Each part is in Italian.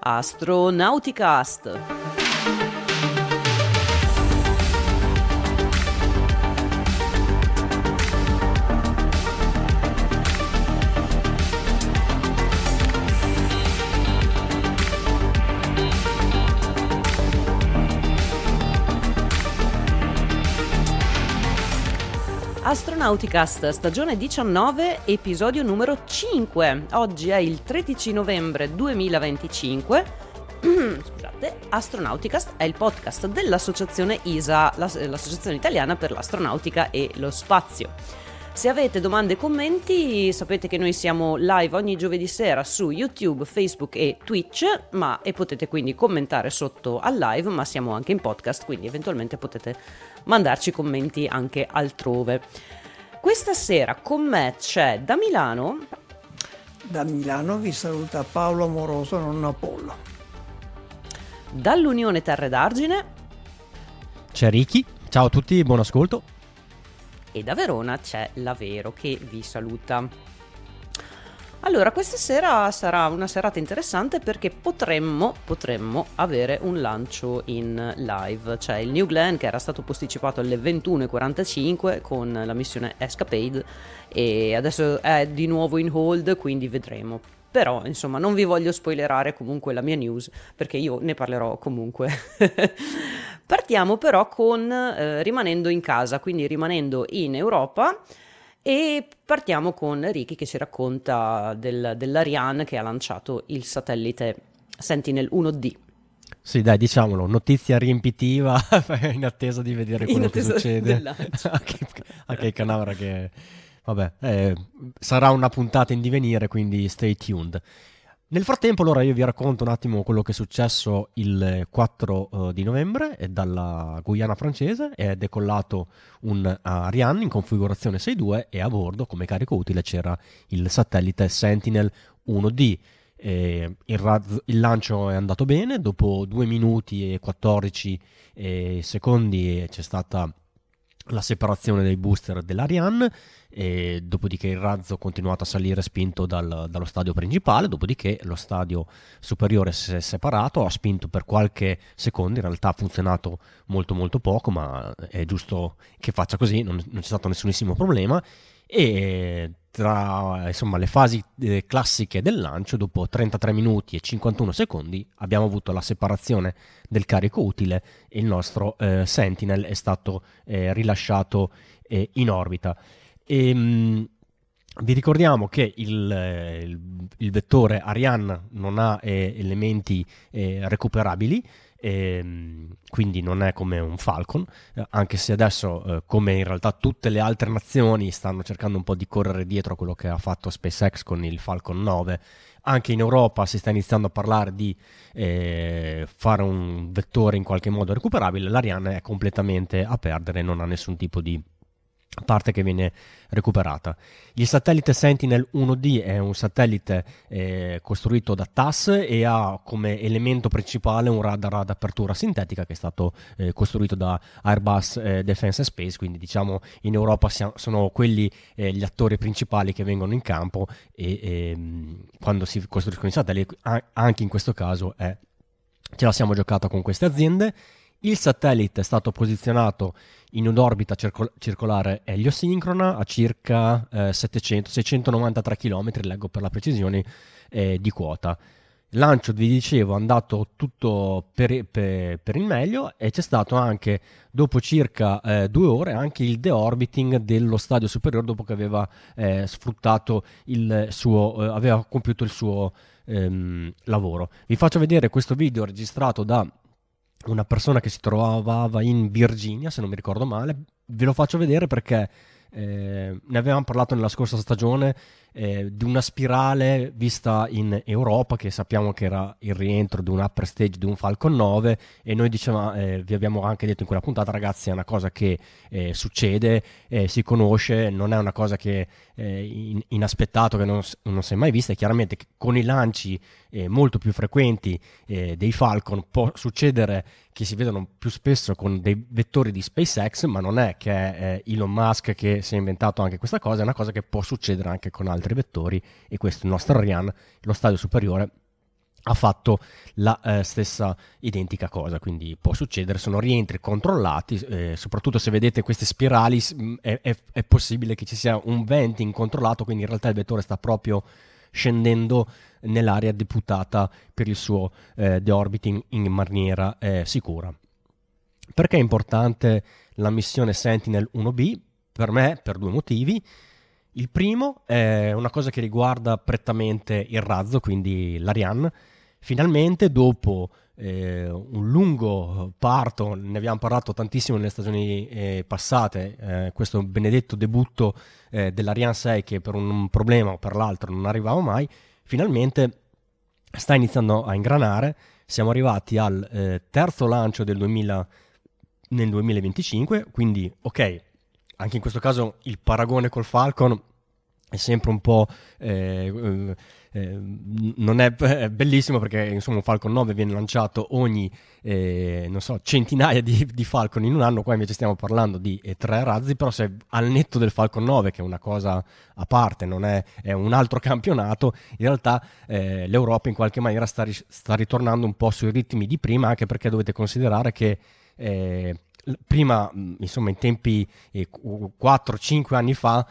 Astronauticast. Astronauticast, stagione 19, episodio numero 5. Oggi è il 13 novembre 2025. Scusate, Astronauticast è il podcast dell'associazione ISA, l'associazione italiana per l'astronautica e lo spazio. Se avete domande e commenti, sapete che noi siamo live ogni giovedì sera su YouTube, Facebook e Twitch, e potete quindi commentare sotto al live, ma siamo anche in podcast, quindi eventualmente potete mandarci commenti anche altrove. Questa sera con me c'è da Milano. Da Milano vi saluta Paolo Amoroso, nonno Apollo. Dall'Unione Terre d'Argine c'è Ricky, ciao a tutti, buon ascolto. E da Verona c'è Lavero che vi saluta. Allora, questa sera sarà una serata interessante perché potremmo avere un lancio in live. C'è il New Glenn che era stato posticipato alle 21:45 con la missione Escapade e adesso è di nuovo in hold, quindi vedremo. Però, insomma, non vi voglio spoilerare comunque la mia news, perché io ne parlerò comunque. Partiamo però con rimanendo in casa, quindi rimanendo in Europa, e partiamo con Ricky che ci racconta dell'Ariane che ha lanciato il satellite Sentinel-1D. Sì, dai, diciamolo, notizia riempitiva in attesa di vedere quello che succede. Anche il Canavera che... Vabbè, sarà una puntata in divenire, quindi stay tuned. Nel frattempo, allora, io vi racconto un attimo quello che è successo il 4 di novembre dalla Guyana francese. È decollato un Ariane in configurazione 6.2 e a bordo, come carico utile, c'era il satellite Sentinel-1D. Il lancio è andato bene, dopo 2 minuti e 14 secondi c'è stata la separazione dei booster dell'Ariane, e dopodiché il razzo ha continuato a salire spinto dallo stadio principale, dopodiché lo stadio superiore si è separato, ha spinto per qualche secondo, in realtà ha funzionato molto molto poco, ma è giusto che faccia così, non c'è stato nessunissimo problema. E tra insomma le fasi classiche del lancio, dopo 33 minuti e 51 secondi abbiamo avuto la separazione del carico utile e il nostro Sentinel è stato rilasciato in orbita. Vi ricordiamo che il vettore Ariane non ha elementi recuperabili, quindi non è come un Falcon, anche se adesso come in realtà tutte le altre nazioni stanno cercando un po' di correre dietro a quello che ha fatto SpaceX con il Falcon 9, anche in Europa si sta iniziando a parlare di fare un vettore in qualche modo recuperabile. L'Ariane è completamente a perdere, non ha nessun tipo di parte che viene recuperata. Il satellite Sentinel-1D è un satellite costruito da TASS e ha come elemento principale un radar ad apertura sintetica che è stato costruito da Airbus Defence and Space, quindi diciamo in Europa sono quelli gli attori principali che vengono in campo e quando si costruiscono i satelliti, anche in questo caso ce la siamo giocata con queste aziende. Il satellite è stato posizionato in un'orbita circolare eliosincrona a circa 693 km, leggo per la precisione, di quota. Il lancio, vi dicevo, è andato tutto per il meglio e c'è stato anche, dopo circa 2 ore, anche il deorbiting dello stadio superiore dopo che aveva sfruttato aveva compiuto il suo lavoro. Vi faccio vedere questo video registrato da una persona che si trovava in Virginia, se non mi ricordo male. Ve lo faccio vedere perché ne avevamo parlato nella scorsa stagione di una spirale vista in Europa, che sappiamo che era il rientro di un upper stage di un Falcon 9, e noi dicevamo, vi abbiamo anche detto in quella puntata, ragazzi, è una cosa che succede, si conosce, non è una cosa che inaspettato, che non si è mai vista. E chiaramente con i lanci molto più frequenti dei Falcon può succedere che si vedono più spesso con dei vettori di SpaceX, ma non è che è Elon Musk che si è inventato anche questa cosa, è una cosa che può succedere anche con altri vettori, e questo, il nostro Ariane, lo stadio superiore, ha fatto la stessa identica cosa, quindi può succedere, sono rientri controllati, soprattutto se vedete queste spirali è possibile che ci sia un vento incontrollato, quindi in realtà il vettore sta proprio scendendo nell'area deputata per il suo deorbiting in maniera sicura. Perché è importante la missione Sentinel-1B? Per me, per due motivi. Il primo è una cosa che riguarda prettamente il razzo, quindi l'Ariane. Finalmente, dopo un lungo parto, ne abbiamo parlato tantissimo nelle stagioni passate, questo benedetto debutto dell'Ariane 6 che per un problema o per l'altro non arrivava mai, finalmente sta iniziando a ingranare. Siamo arrivati al terzo lancio nel 2025, quindi ok, anche in questo caso il paragone col Falcon è sempre un po' non è bellissimo, perché insomma un Falcon 9 viene lanciato ogni non so, centinaia di Falcon in un anno, qua invece stiamo parlando di 3 razzi, però se al netto del Falcon 9, che è una cosa a parte, non è un altro campionato, in realtà l'Europa in qualche maniera sta ritornando un po' sui ritmi di prima, anche perché dovete considerare che prima, insomma, in tempi 4-5 anni fa,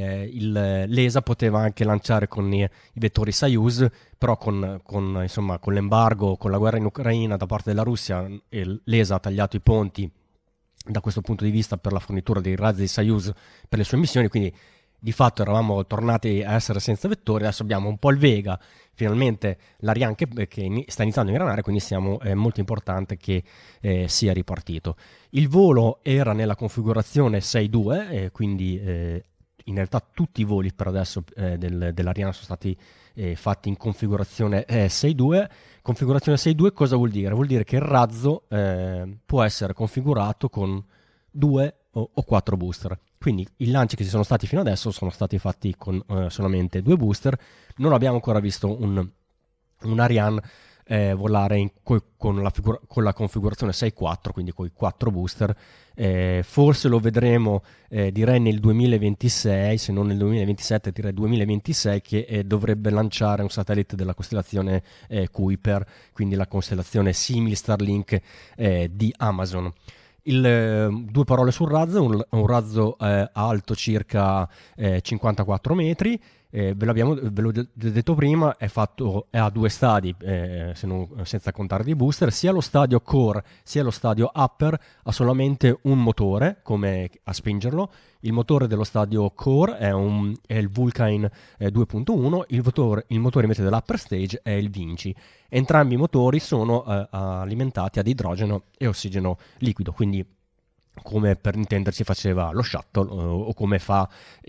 l'ESA poteva anche lanciare con i vettori Soyuz, però con l'embargo, con la guerra in Ucraina da parte della Russia, l'ESA ha tagliato i ponti da questo punto di vista per la fornitura dei razzi Soyuz per le sue missioni, quindi di fatto eravamo tornati a essere senza vettori. Adesso abbiamo un po' il Vega, finalmente l'Ariane che sta iniziando a ingranare, quindi è molto importante che sia ripartito. Il volo era nella configurazione 6.2, quindi in realtà tutti i voli per adesso dell'Ariane sono stati fatti in configurazione 6.2. Configurazione 6.2 cosa vuol dire? Vuol dire che il razzo può essere configurato con 2 o 4 booster. Quindi i lanci che ci sono stati fino adesso sono stati fatti con solamente 2 booster. Non abbiamo ancora visto un Ariane volare con la configurazione 6.4, quindi con i 4 booster. Forse lo vedremo, direi nel 2026, se non nel 2027, direi 2026, che dovrebbe lanciare un satellite della costellazione Kuiper, quindi la costellazione simile Starlink di Amazon. Due parole sul razzo: un razzo alto circa 54 metri, ve l'ho detto prima, è a 2 stadi, senza contare dei booster. Sia lo stadio core sia lo stadio upper ha solamente un motore come a spingerlo. Il motore dello stadio core è il Vulcain 2.1, il motore invece dell'upper stage è il Vinci. Entrambi i motori sono alimentati ad idrogeno e ossigeno liquido, quindi come per intenderci faceva lo shuttle o come fa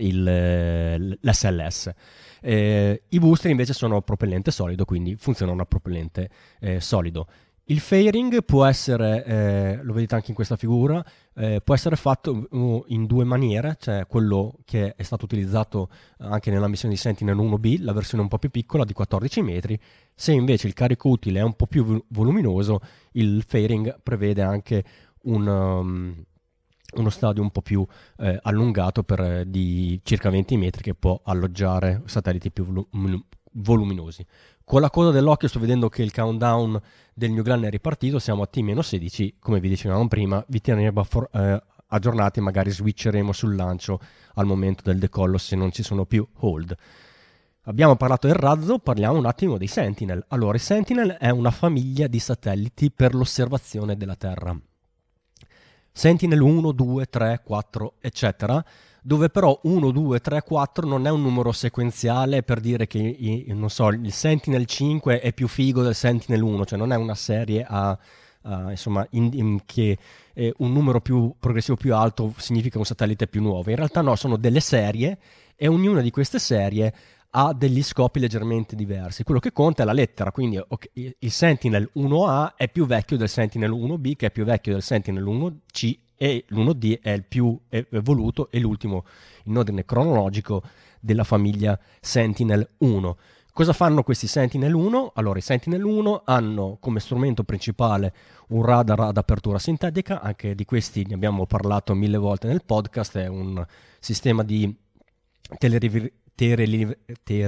l'SLS. I booster invece sono propellente solido, quindi funzionano a propellente solido. Il fairing può essere, lo vedete anche in questa figura, può essere fatto in 2 maniere, cioè quello che è stato utilizzato anche nella missione di Sentinel-1B, la versione un po' più piccola di 14 metri. Se invece il carico utile è un po' più voluminoso, il fairing prevede anche uno stadio un po' più allungato di circa 20 metri, che può alloggiare satelliti più voluminosi. Con la coda dell'occhio sto vedendo che il countdown del New Glenn è ripartito, siamo a T-16, come vi dicevamo prima, vi terremo aggiornati, magari switcheremo sul lancio al momento del decollo se non ci sono più hold. Abbiamo parlato del razzo, parliamo un attimo dei Sentinel. Allora, i Sentinel è una famiglia di satelliti per l'osservazione della Terra. Sentinel 1, 2, 3, 4, eccetera, dove però 1, 2, 3, 4 non è un numero sequenziale per dire che, non so, il Sentinel 5 è più figo del Sentinel 1, cioè non è una serie insomma, che un numero più progressivo più alto significa un satellite più nuovo. In realtà no, sono delle serie e ognuna di queste serie ha degli scopi leggermente diversi. Quello che conta è la lettera, quindi il Sentinel 1A è più vecchio del Sentinel 1B, che è più vecchio del Sentinel 1C, e l'1D è il più evoluto e l'ultimo in ordine cronologico della famiglia Sentinel 1. Cosa fanno questi Sentinel 1? Allora, i Sentinel 1 hanno come strumento principale un radar ad apertura sintetica, anche di questi ne abbiamo parlato 1000 volte nel podcast. È un sistema di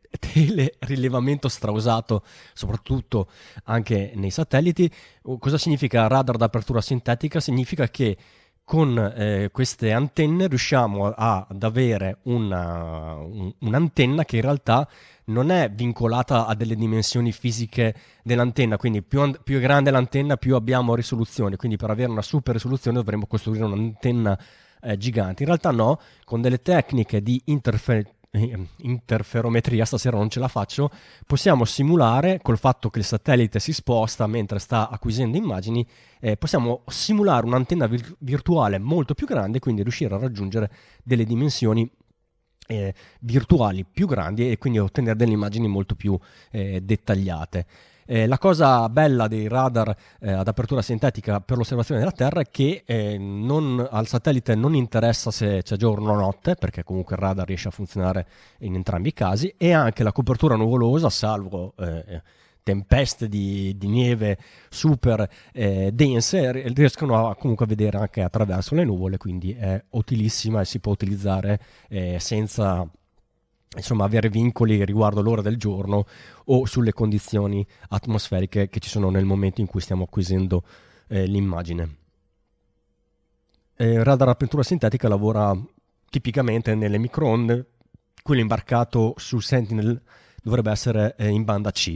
telerilevamento strausato, soprattutto anche nei satelliti. Cosa significa radar ad apertura sintetica? Significa che con queste antenne riusciamo ad avere un'antenna che in realtà non è vincolata a delle dimensioni fisiche dell'antenna, quindi più è grande l'antenna più abbiamo risoluzione, quindi per avere una super risoluzione dovremmo costruire un'antenna gigante. In realtà no, con delle tecniche di interferometria, stasera non ce la faccio, possiamo simulare, col fatto che il satellite si sposta mentre sta acquisendo immagini, possiamo simulare un'antenna virtuale molto più grande, quindi riuscire a raggiungere delle dimensioni virtuali più grandi e quindi ottenere delle immagini molto più dettagliate. La cosa bella dei radar ad apertura sintetica per l'osservazione della Terra è che al satellite non interessa se c'è giorno o notte, perché comunque il radar riesce a funzionare in entrambi i casi, e anche la copertura nuvolosa, salvo tempeste di neve super dense, riescono comunque a vedere anche attraverso le nuvole, quindi è utilissima e si può utilizzare senza avere vincoli riguardo l'ora del giorno o sulle condizioni atmosferiche che ci sono nel momento in cui stiamo acquisendo l'immagine. Il radar a apertura sintetica lavora tipicamente nelle microonde. Quello imbarcato su Sentinel dovrebbe essere in banda C.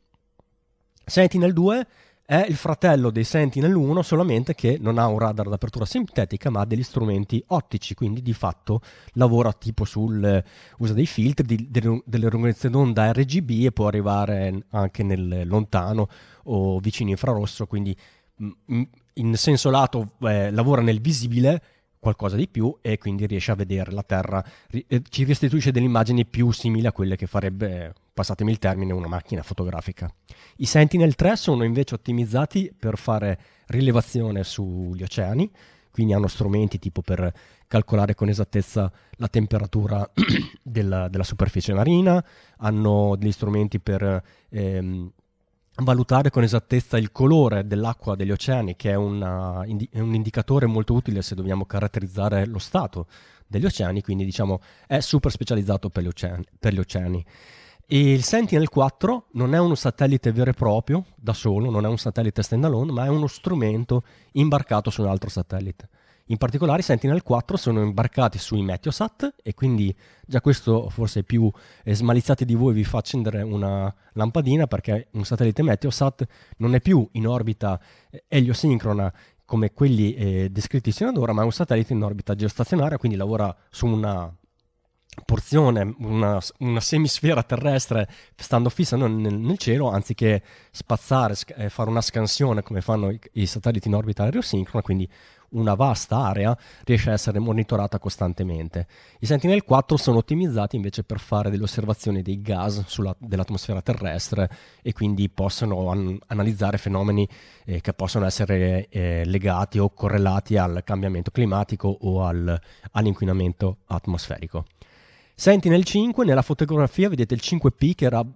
Sentinel 2 è il fratello dei Sentinel 1, solamente che non ha un radar d'apertura sintetica ma ha degli strumenti ottici, quindi di fatto lavora tipo usa dei filtri, delle lunghezze d'onda RGB e può arrivare anche nel lontano o vicino infrarosso, quindi in senso lato lavora nel visibile qualcosa di più e quindi riesce a vedere la Terra, ci restituisce delle immagini più simili a quelle che farebbe, passatemi il termine, una macchina fotografica. I Sentinel 3 sono invece ottimizzati per fare rilevazione sugli oceani, quindi hanno strumenti tipo per calcolare con esattezza la temperatura della superficie marina, hanno degli strumenti per valutare con esattezza il colore dell'acqua degli oceani, che è un indicatore molto utile se dobbiamo caratterizzare lo stato degli oceani, quindi diciamo è super specializzato per gli oceani. E il Sentinel 4 non è un satellite vero e proprio, da solo, non è un satellite standalone, ma è uno strumento imbarcato su un altro satellite. In particolare i Sentinel 4 sono imbarcati sui Meteosat e quindi già questo forse più smaliziati di voi vi fa accendere una lampadina, perché un satellite Meteosat non è più in orbita eliosincrona come quelli descritti sino ad ora, ma è un satellite in orbita geostazionaria, quindi lavora su una porzione, una semisfera terrestre stando fissa nel cielo, anziché spazzare, fare una scansione come fanno i satelliti in orbita aerosincrona, quindi una vasta area riesce a essere monitorata costantemente. I Sentinel 4 sono ottimizzati invece per fare delle osservazioni dei gas dell'atmosfera terrestre e quindi possono analizzare fenomeni che possono essere legati o correlati al cambiamento climatico o all'inquinamento atmosferico. Sentinel 5, nella fotografia vedete il 5P che era,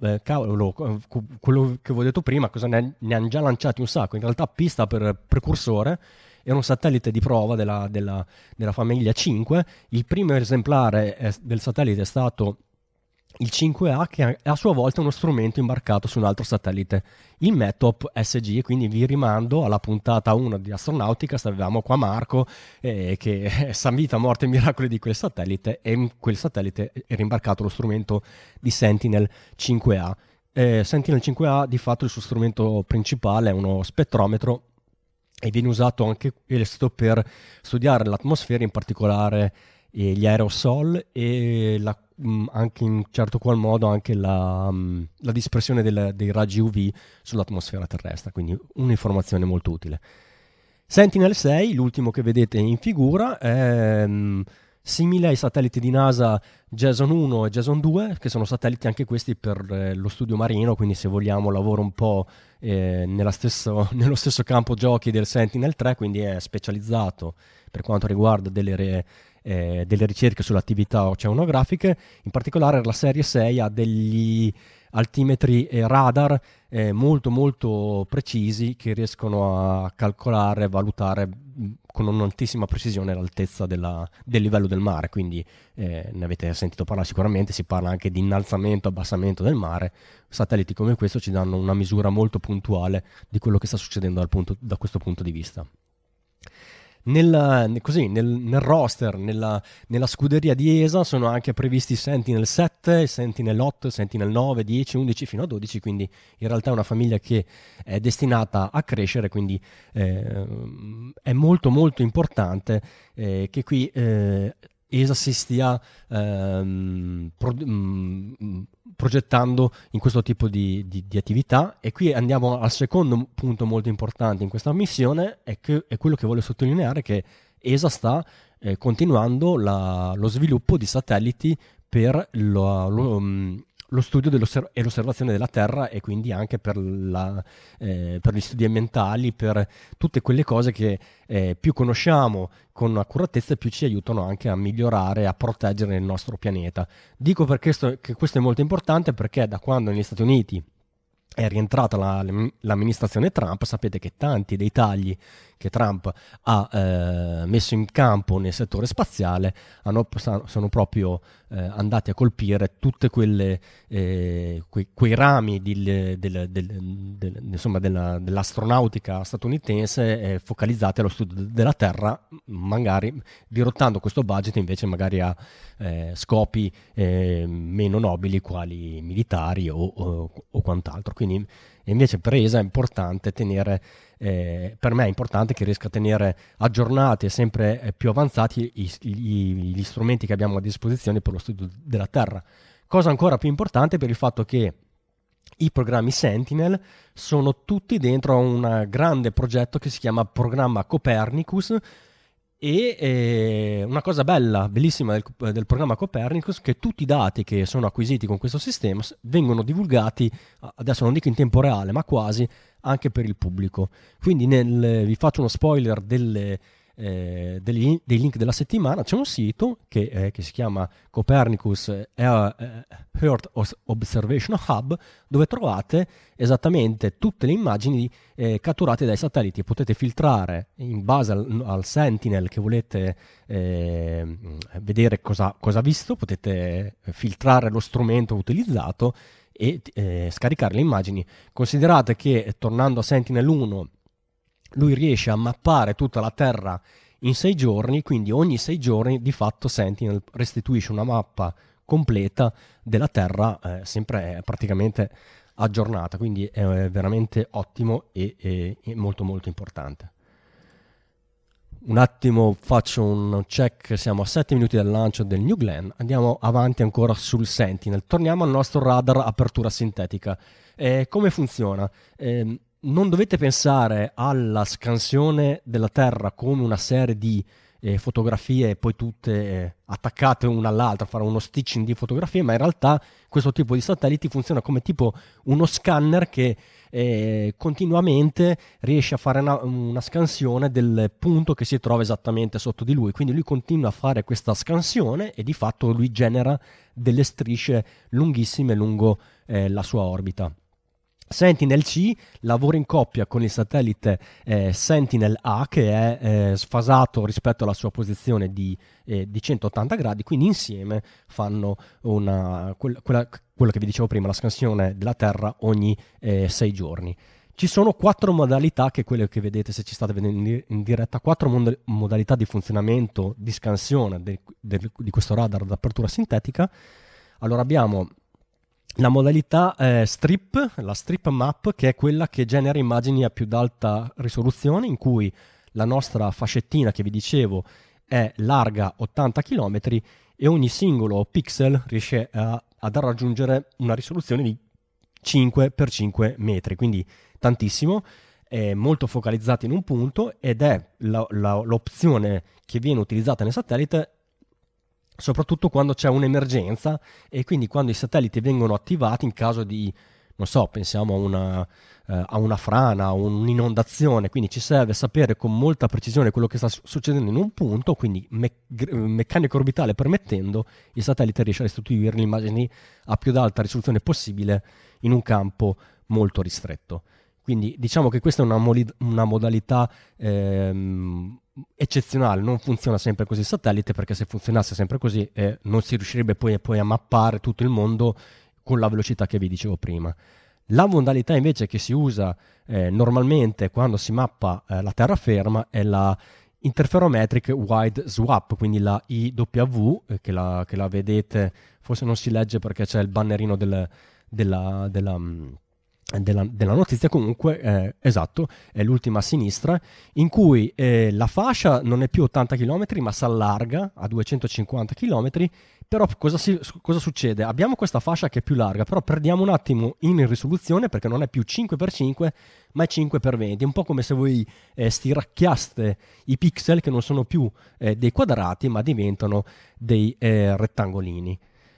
quello che vi ho detto prima, cosa ne hanno già lanciati un sacco, in realtà P sta per precursore, era un satellite di prova della famiglia 5, il primo esemplare del satellite è stato il 5A, che è a sua volta uno strumento imbarcato su un altro satellite, il METOP SG, e quindi vi rimando alla puntata 1 di Astronautica, avevamo qua Marco che sa vita, morte e miracoli di quel satellite, e in quel satellite era imbarcato lo strumento di Sentinel 5A. Sentinel 5A di fatto il suo strumento principale è uno spettrometro e viene usato anche questo per studiare l'atmosfera, in particolare gli aerosol e anche in certo qual modo anche la dispersione dei raggi UV sull'atmosfera terrestre, quindi un'informazione molto utile. Sentinel 6, l'ultimo che vedete in figura, è simile ai satelliti di NASA Jason 1 e Jason 2, che sono satelliti anche questi per lo studio marino, quindi se vogliamo lavora un po' nello stesso campo giochi del Sentinel 3, quindi è specializzato per quanto riguarda delle ricerche sulle attività oceanografiche. In particolare la serie 6 ha degli altimetri e radar molto molto precisi che riescono a calcolare e valutare con un'altissima precisione l'altezza del livello del mare, quindi ne avete sentito parlare sicuramente, si parla anche di innalzamento, abbassamento del mare. Satelliti come questo ci danno una misura molto puntuale di quello che sta succedendo da questo punto di vista. Nel roster, nella scuderia di ESA sono anche previsti Sentinel 7, Sentinel 8, Sentinel 9, 10, 11 fino a 12, quindi in realtà è una famiglia che è destinata a crescere, quindi è molto molto importante che qui ESA si stia progettando in questo tipo di attività. E qui andiamo al secondo punto molto importante in questa missione, è quello che voglio sottolineare, che ESA sta continuando lo sviluppo di satelliti per lo studio e l'osservazione della Terra, e quindi anche per gli studi ambientali, per tutte quelle cose che più conosciamo con accuratezza, più ci aiutano anche a migliorare, a proteggere il nostro pianeta. Dico che questo è molto importante perché da quando negli Stati Uniti è rientrata l'amministrazione Trump, sapete che tanti dei tagli che Trump ha messo in campo nel settore spaziale sono proprio andati a colpire tutte quei rami dell'astronautica statunitense focalizzati allo studio della Terra, magari dirottando questo budget invece magari a scopi meno nobili quali militari o quant'altro. Quindi invece per ESA è importante tenere, per me è importante che riesca a tenere aggiornati e sempre più avanzati gli strumenti che abbiamo a disposizione per lo studio della Terra. Cosa ancora più importante per il fatto che i programmi Sentinel sono tutti dentro a un grande progetto che si chiama Programma Copernicus. E una cosa bellissima del programma Copernicus, che tutti i dati che sono acquisiti con questo sistema vengono divulgati, adesso non dico in tempo reale, ma quasi, anche per il pubblico. Quindi vi faccio uno spoiler dei link della settimana. C'è un sito che si chiama Copernicus Earth Observation Hub, dove trovate esattamente tutte le immagini catturate dai satelliti. Potete filtrare in base al Sentinel che volete vedere cosa ha visto, potete filtrare lo strumento utilizzato e scaricare le immagini. Considerate che, tornando a Sentinel 1, lui riesce a mappare tutta la Terra in 6 giorni, quindi ogni 6 giorni di fatto Sentinel restituisce una mappa completa della Terra, sempre praticamente aggiornata, quindi è veramente ottimo e molto molto importante. Un attimo faccio un check, siamo a 7 minuti dal lancio del New Glenn, andiamo avanti ancora sul Sentinel, torniamo al nostro radar apertura sintetica. Come funziona? Non dovete pensare alla scansione della Terra come una serie di fotografie poi tutte attaccate una all'altra, fare uno stitching di fotografie, ma in realtà questo tipo di satelliti funziona come tipo uno scanner che continuamente riesce a fare una scansione del punto che si trova esattamente sotto di lui. Quindi lui continua a fare questa scansione e di fatto lui genera delle strisce lunghissime lungo la sua orbita. Sentinel-C lavora in coppia con il satellite Sentinel-A, che è sfasato rispetto alla sua posizione di 180 gradi, quindi insieme fanno quello che vi dicevo prima, la scansione della Terra ogni 6 giorni. Ci sono 4 modalità, che quelle che vedete se ci state vedendo in diretta, 4 modalità di funzionamento, di scansione di questo radar d'apertura sintetica. Allora abbiamo la modalità strip, la strip map, che è quella che genera immagini a più alta risoluzione, in cui la nostra fascettina che vi dicevo è larga 80 km e ogni singolo pixel riesce ad raggiungere una risoluzione di 5x5 metri, quindi tantissimo, è molto focalizzata in un punto, ed è l'opzione che viene utilizzata nel satellite soprattutto quando c'è un'emergenza, e quindi quando i satelliti vengono attivati in caso di, non so, pensiamo a una frana, a un'inondazione. Quindi ci serve sapere con molta precisione quello che sta succedendo in un punto, quindi meccanica orbitale permettendo, il satellite riesce a restituire le immagini a più alta risoluzione possibile in un campo molto ristretto. Quindi diciamo che questa è una modalità eccezionale, non funziona sempre così il satellite, perché se funzionasse sempre così non si riuscirebbe poi a mappare tutto il mondo con la velocità che vi dicevo prima. La modalità invece che si usa normalmente quando si mappa la terraferma è la Interferometric Wide Swap, quindi la IW, che la vedete, forse non si legge perché c'è il bannerino della notizia, comunque esatto, è l'ultima a sinistra, in cui la fascia non è più 80 km ma si allarga a 250 km. Però cosa succede? Abbiamo questa fascia che è più larga, però perdiamo un attimo in risoluzione, perché non è più 5x5 ma è 5x20, un po' come se voi stiracchiaste i pixel, che non sono più dei quadrati ma diventano dei rettangolini.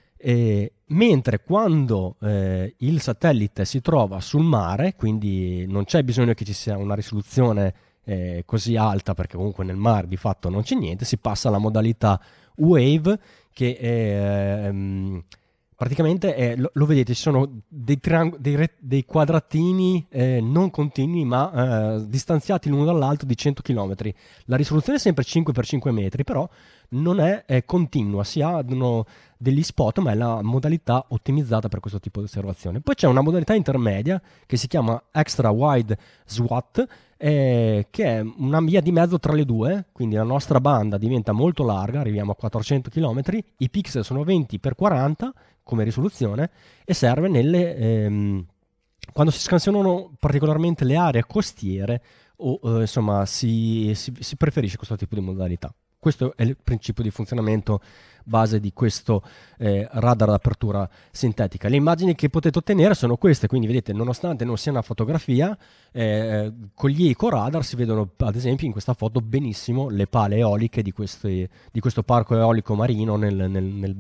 Mentre quando il satellite si trova sul mare, quindi non c'è bisogno che ci sia una risoluzione così alta, perché comunque nel mare di fatto non c'è niente, si passa alla modalità Wave, che praticamente lo vedete, ci sono dei quadratini non continui ma distanziati l'uno dall'altro di 100 km. La risoluzione è sempre 5x5 metri, però non è continua, si hanno degli spot, ma è la modalità ottimizzata per questo tipo di osservazione. Poi c'è una modalità intermedia che si chiama Extra Wide SWAT, che è una via di mezzo tra le due, quindi la nostra banda diventa molto larga, arriviamo a 400 km, i pixel sono 20x40 come risoluzione, e serve quando si scansionano particolarmente le aree costiere o insomma si preferisce questo tipo di modalità. Questo è il principio di funzionamento base di questo radar ad apertura sintetica. Le immagini che potete ottenere sono queste, quindi vedete, nonostante non sia una fotografia, con gli ecoradar si vedono ad esempio in questa foto benissimo le pale eoliche di questo parco eolico marino nel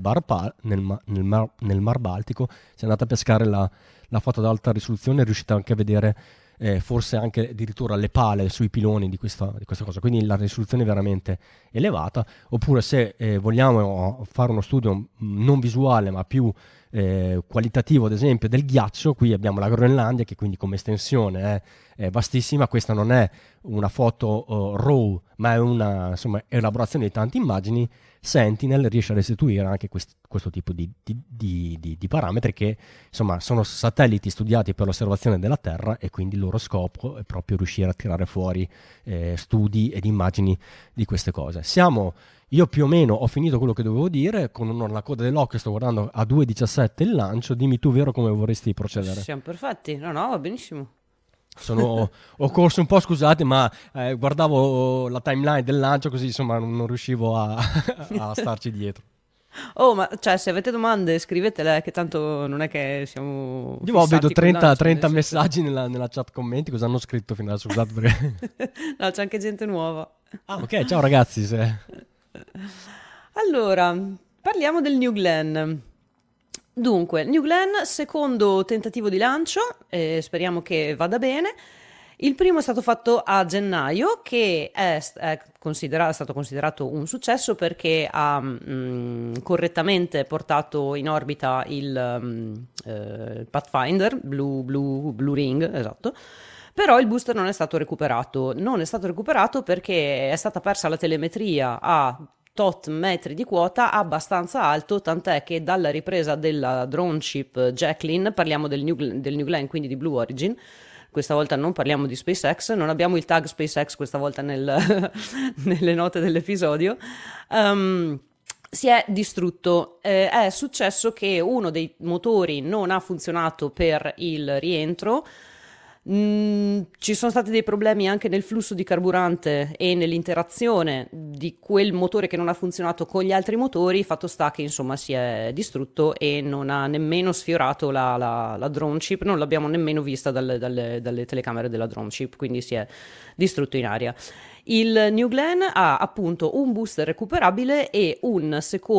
Mar Baltico. Se andate a pescare la foto ad alta risoluzione riuscite anche a vedere forse anche addirittura le pale sui piloni di questa cosa, quindi la risoluzione è veramente elevata. Oppure se vogliamo fare uno studio non visuale ma più qualitativo, ad esempio del ghiaccio, qui abbiamo la Groenlandia, che quindi come estensione è vastissima. Questa non è una foto RAW, ma è una elaborazione di tante immagini. Sentinel riesce a restituire anche questo tipo di parametri, che insomma sono satelliti studiati per l'osservazione della Terra, e quindi il loro scopo è proprio riuscire a tirare fuori studi ed immagini di queste cose. Io più o meno ho finito quello che dovevo dire, con la coda dell'occhio sto guardando a 2:17 il lancio. Dimmi tu, Vero, come vorresti procedere? Siamo perfetti, no, va benissimo. Ho corso un po', scusate, ma guardavo la timeline del lancio, così insomma non riuscivo a starci dietro. Oh, ma cioè, se avete domande scrivetele, che tanto non è che siamo io vedo 30 lancio, messaggi nella chat commenti. Cosa hanno scritto finora? Scusate perché... No, c'è anche gente nuova. Ah, ok, ciao ragazzi. Allora, parliamo del New Glenn. Dunque, New Glenn, secondo tentativo di lancio, speriamo che vada bene. Il primo è stato fatto a gennaio, che è stato considerato un successo perché ha correttamente portato in orbita il Pathfinder, Blue Ring, esatto. Però il booster non è stato recuperato. Non è stato recuperato perché è stata persa la telemetria a tot metri di quota abbastanza alto, tant'è che dalla ripresa della drone ship Jacqueline, parliamo del New Glenn, quindi di Blue Origin, questa volta non parliamo di SpaceX, non abbiamo il tag SpaceX questa volta nelle note dell'episodio, si è distrutto. È successo che uno dei motori non ha funzionato per il rientro. Ci sono stati dei problemi anche nel flusso di carburante e nell'interazione di quel motore che non ha funzionato con gli altri motori. Fatto sta che insomma si è distrutto e non ha nemmeno sfiorato la drone ship, non l'abbiamo nemmeno vista dalle telecamere della drone ship, quindi si è distrutto in aria. Il New Glenn ha appunto un booster recuperabile e il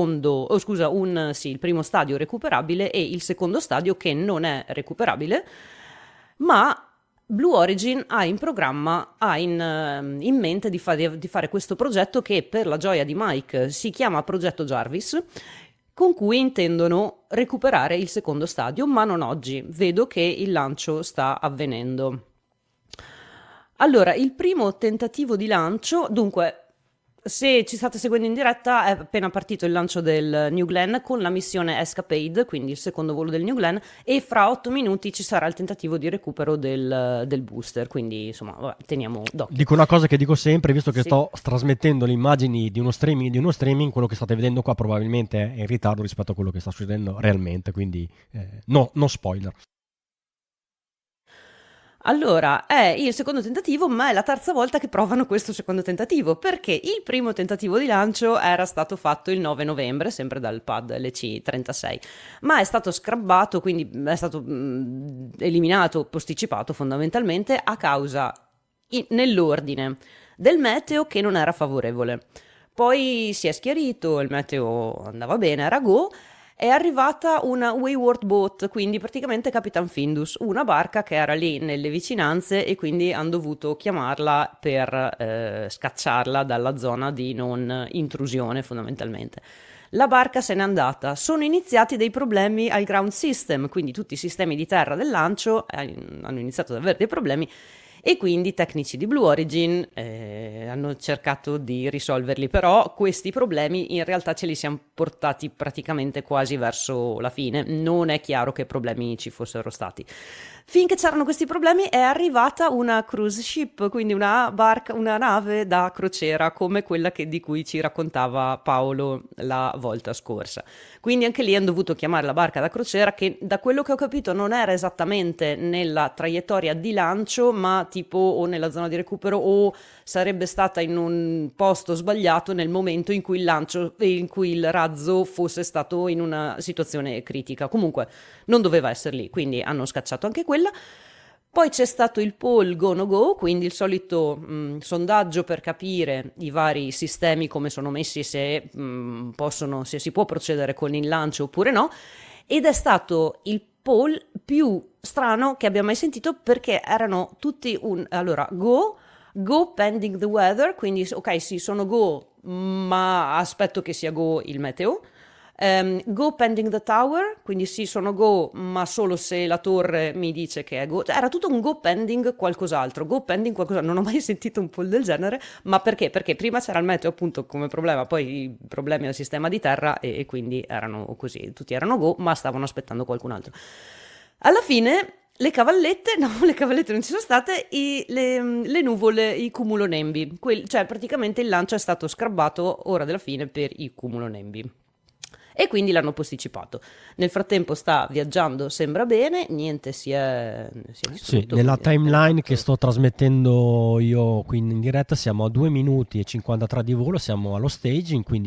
primo stadio recuperabile e il secondo stadio che non è recuperabile, ma Blue Origin ha in programma, in mente di fare questo progetto che per la gioia di Mike si chiama Progetto Jarvis, con cui intendono recuperare il secondo stadio, ma non oggi. Vedo che il lancio sta avvenendo. Allora, il primo tentativo di lancio, dunque, Se ci state seguendo in diretta, è appena partito il lancio del New Glenn con la missione Escapade, quindi il secondo volo del New Glenn, e fra 8 minuti ci sarà il tentativo di recupero del booster, quindi insomma, vabbè, teniamo d'occhio. Dico una cosa che dico sempre, visto che Sì. sto trasmettendo le immagini di uno streaming, quello che state vedendo qua probabilmente è in ritardo rispetto a quello che sta succedendo realmente, quindi no spoiler. Allora, è il secondo tentativo, ma è la terza volta che provano questo secondo tentativo, perché il primo tentativo di lancio era stato fatto il 9 novembre, sempre dal pad LC36, ma è stato scrabbato, quindi è stato eliminato, posticipato fondamentalmente a causa, nell'ordine, del meteo che non era favorevole. Poi si è schiarito, il meteo andava bene, era go. È arrivata una Wayward Boat, quindi praticamente Capitan Findus, una barca che era lì nelle vicinanze e quindi hanno dovuto chiamarla per scacciarla dalla zona di non intrusione fondamentalmente. La barca se n'è andata, sono iniziati dei problemi al ground system, quindi tutti i sistemi di terra del lancio hanno iniziato ad avere dei problemi e quindi i tecnici di Blue Origin hanno cercato di risolverli, però questi problemi in realtà ce li siamo portati praticamente quasi verso la fine, non è chiaro che problemi ci fossero stati. Finché c'erano questi problemi è arrivata una cruise ship, quindi una barca, una nave da crociera come quella di cui ci raccontava Paolo la volta scorsa. Quindi anche lì hanno dovuto chiamare la barca da crociera che da quello che ho capito non era esattamente nella traiettoria di lancio, ma tipo o nella zona di recupero o sarebbe stata in un posto sbagliato nel momento in cui il lancio, in cui il razzo fosse stato in una situazione critica. Comunque non doveva essere lì, quindi hanno scacciato anche quella. Poi c'è stato il poll go no go, quindi il solito sondaggio per capire i vari sistemi come sono messi, se se si può procedere con il lancio oppure no, ed è stato il poll più strano che abbia mai sentito perché erano tutti allora go pending the weather, quindi ok sì sono go ma aspetto che sia go il meteo. Go pending the tower, quindi sì sono go ma solo se la torre mi dice che è go, era tutto un go pending qualcos'altro, non ho mai sentito un poll del genere, ma perché? Perché prima c'era il meteo appunto come problema, poi i problemi al sistema di terra e quindi erano così, tutti erano go ma stavano aspettando qualcun altro. Alla fine le cavallette non ci sono state, le nuvole, i cumulonembi, cioè praticamente il lancio è stato scrabbato ora della fine per i cumulonembi. E quindi l'hanno posticipato. Nel frattempo sta viaggiando, sembra bene, niente si è distrutto. Sì, nella timeline che sto trasmettendo io qui in diretta siamo a 2 minuti e 53 di volo, siamo allo staging, quindi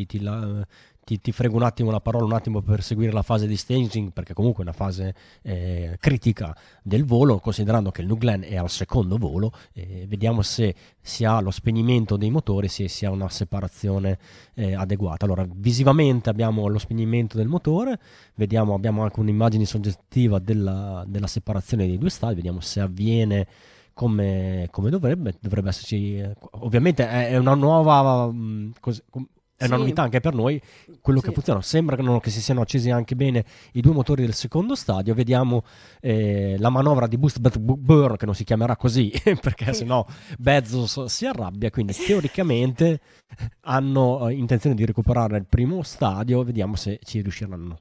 ti frego un attimo la parola un attimo per seguire la fase di staging, perché comunque è una fase critica del volo, considerando che il New Glenn è al secondo volo. Vediamo se si ha lo spegnimento dei motori, se si ha una separazione adeguata. Allora, visivamente abbiamo lo spegnimento del motore, abbiamo anche un'immagine soggettiva della separazione dei due stadi, vediamo se avviene come dovrebbe esserci. Ovviamente è una nuova è una novità anche per noi quello che funziona. Sembra che si siano accesi anche bene i due motori del secondo stadio. Vediamo la manovra di boost burn, che non si chiamerà così perché sennò Bezos si arrabbia, quindi teoricamente hanno intenzione di recuperare il primo stadio, vediamo se ci riusciranno.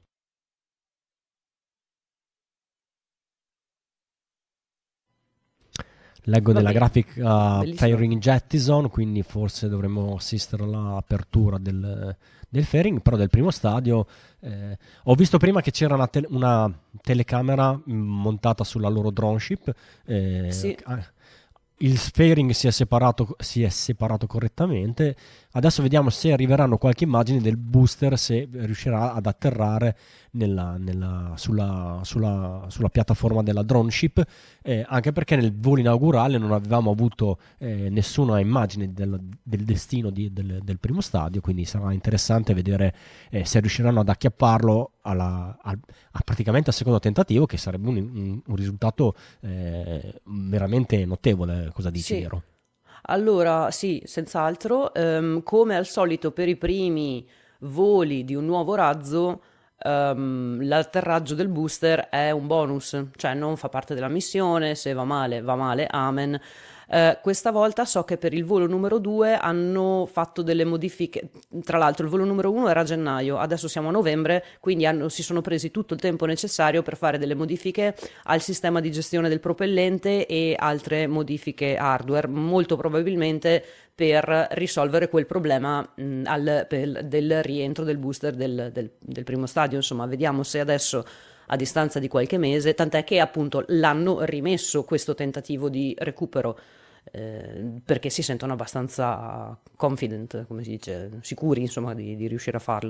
Leggo della grafica fairing jettison, quindi forse dovremmo assistere all'apertura del fairing, però del primo stadio. Ho visto prima che c'era una telecamera montata sulla loro drone ship. Sì. Il fairing si è separato correttamente. Adesso vediamo se arriveranno qualche immagine del booster, se riuscirà ad atterrare sulla piattaforma della drone ship, anche perché nel volo inaugurale non avevamo avuto nessuna immagine del destino del primo stadio, quindi sarà interessante vedere se riusciranno ad acchiapparlo praticamente al secondo tentativo, che sarebbe un risultato veramente notevole. Cosa dici, sì. Vero? Allora, sì, senz'altro, come al solito per i primi voli di un nuovo razzo, l'atterraggio del booster è un bonus, cioè non fa parte della missione, se va male, amen. Questa volta so che per il volo numero 2 hanno fatto delle modifiche. Tra l'altro il volo numero 1 era a gennaio, adesso siamo a novembre, quindi si sono presi tutto il tempo necessario per fare delle modifiche al sistema di gestione del propellente e altre modifiche hardware, molto probabilmente per risolvere quel problema del rientro del booster del primo stadio. Insomma, vediamo se adesso, a distanza di qualche mese, tant'è che appunto l'hanno rimesso questo tentativo di recupero, perché si sentono abbastanza confident, come si dice, sicuri insomma di riuscire a farlo.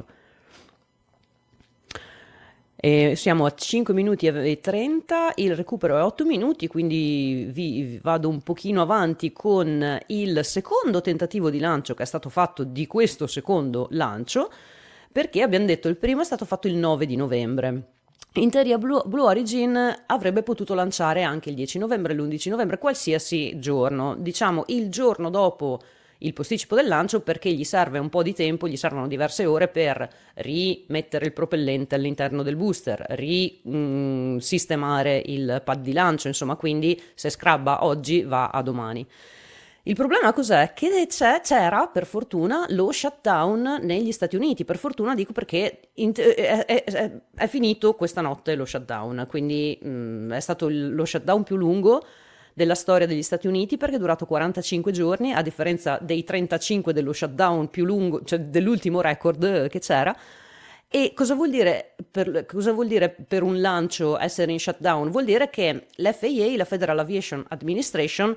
E siamo a 5 minuti e 30, il recupero è 8 minuti, quindi vi vado un pochino avanti con il secondo tentativo di lancio che è stato fatto di questo secondo lancio, perché abbiamo detto il primo è stato fatto il 9 di novembre. In teoria Blue Origin avrebbe potuto lanciare anche il 10 novembre, l'11 novembre, qualsiasi giorno, diciamo il giorno dopo il posticipo del lancio, perché gli serve un po' di tempo, gli servono diverse ore per rimettere il propellente all'interno del booster, sistemare il pad di lancio, insomma, quindi se scrabba oggi va a domani. Il problema cos'è? Che c'era per fortuna lo shutdown negli Stati Uniti, per fortuna dico perché è finito questa notte lo shutdown, quindi è stato lo shutdown più lungo della storia degli Stati Uniti, perché è durato 45 giorni, a differenza dei 35 dello shutdown più lungo, cioè dell'ultimo record che c'era. E cosa vuol dire per un lancio essere in shutdown? Vuol dire che l'FAA, la Federal Aviation Administration,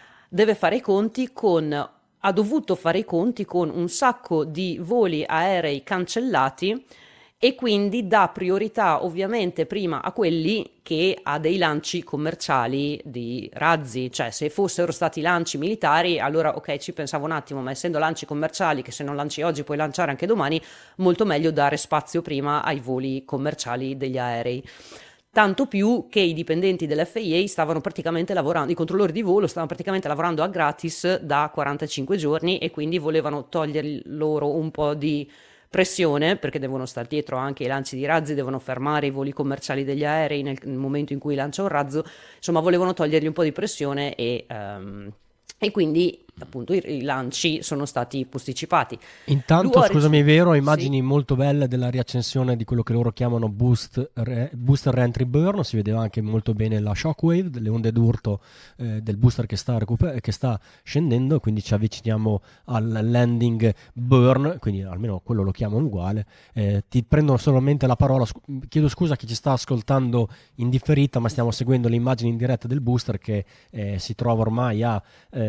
ha dovuto fare i conti con un sacco di voli aerei cancellati, e quindi dà priorità ovviamente prima a quelli che ha dei lanci commerciali di razzi. Cioè, se fossero stati lanci militari, allora ok, ci pensavo un attimo, ma essendo lanci commerciali che se non lanci oggi puoi lanciare anche domani, molto meglio dare spazio prima ai voli commerciali degli aerei. Tanto più che i dipendenti dell'FAA stavano praticamente lavorando, i controllori di volo stavano praticamente lavorando a gratis da 45 giorni, e quindi volevano togliere loro un po' di pressione, perché devono stare dietro anche ai lanci di razzi, devono fermare i voli commerciali degli aerei nel momento in cui lancia un razzo, insomma volevano togliergli un po' di pressione, e quindi appunto i lanci sono stati posticipati. Intanto, scusami, è vero, immagini sì, molto belle della riaccensione di quello che loro chiamano booster reentry burn. Si vedeva anche molto bene la shockwave delle onde d'urto del booster che sta scendendo, quindi ci avviciniamo al landing burn, quindi almeno quello lo chiamano uguale. Ti prendono solamente la parola, chiedo scusa a chi ci sta ascoltando in differita, ma stiamo seguendo le immagini in diretta del booster che si trova ormai a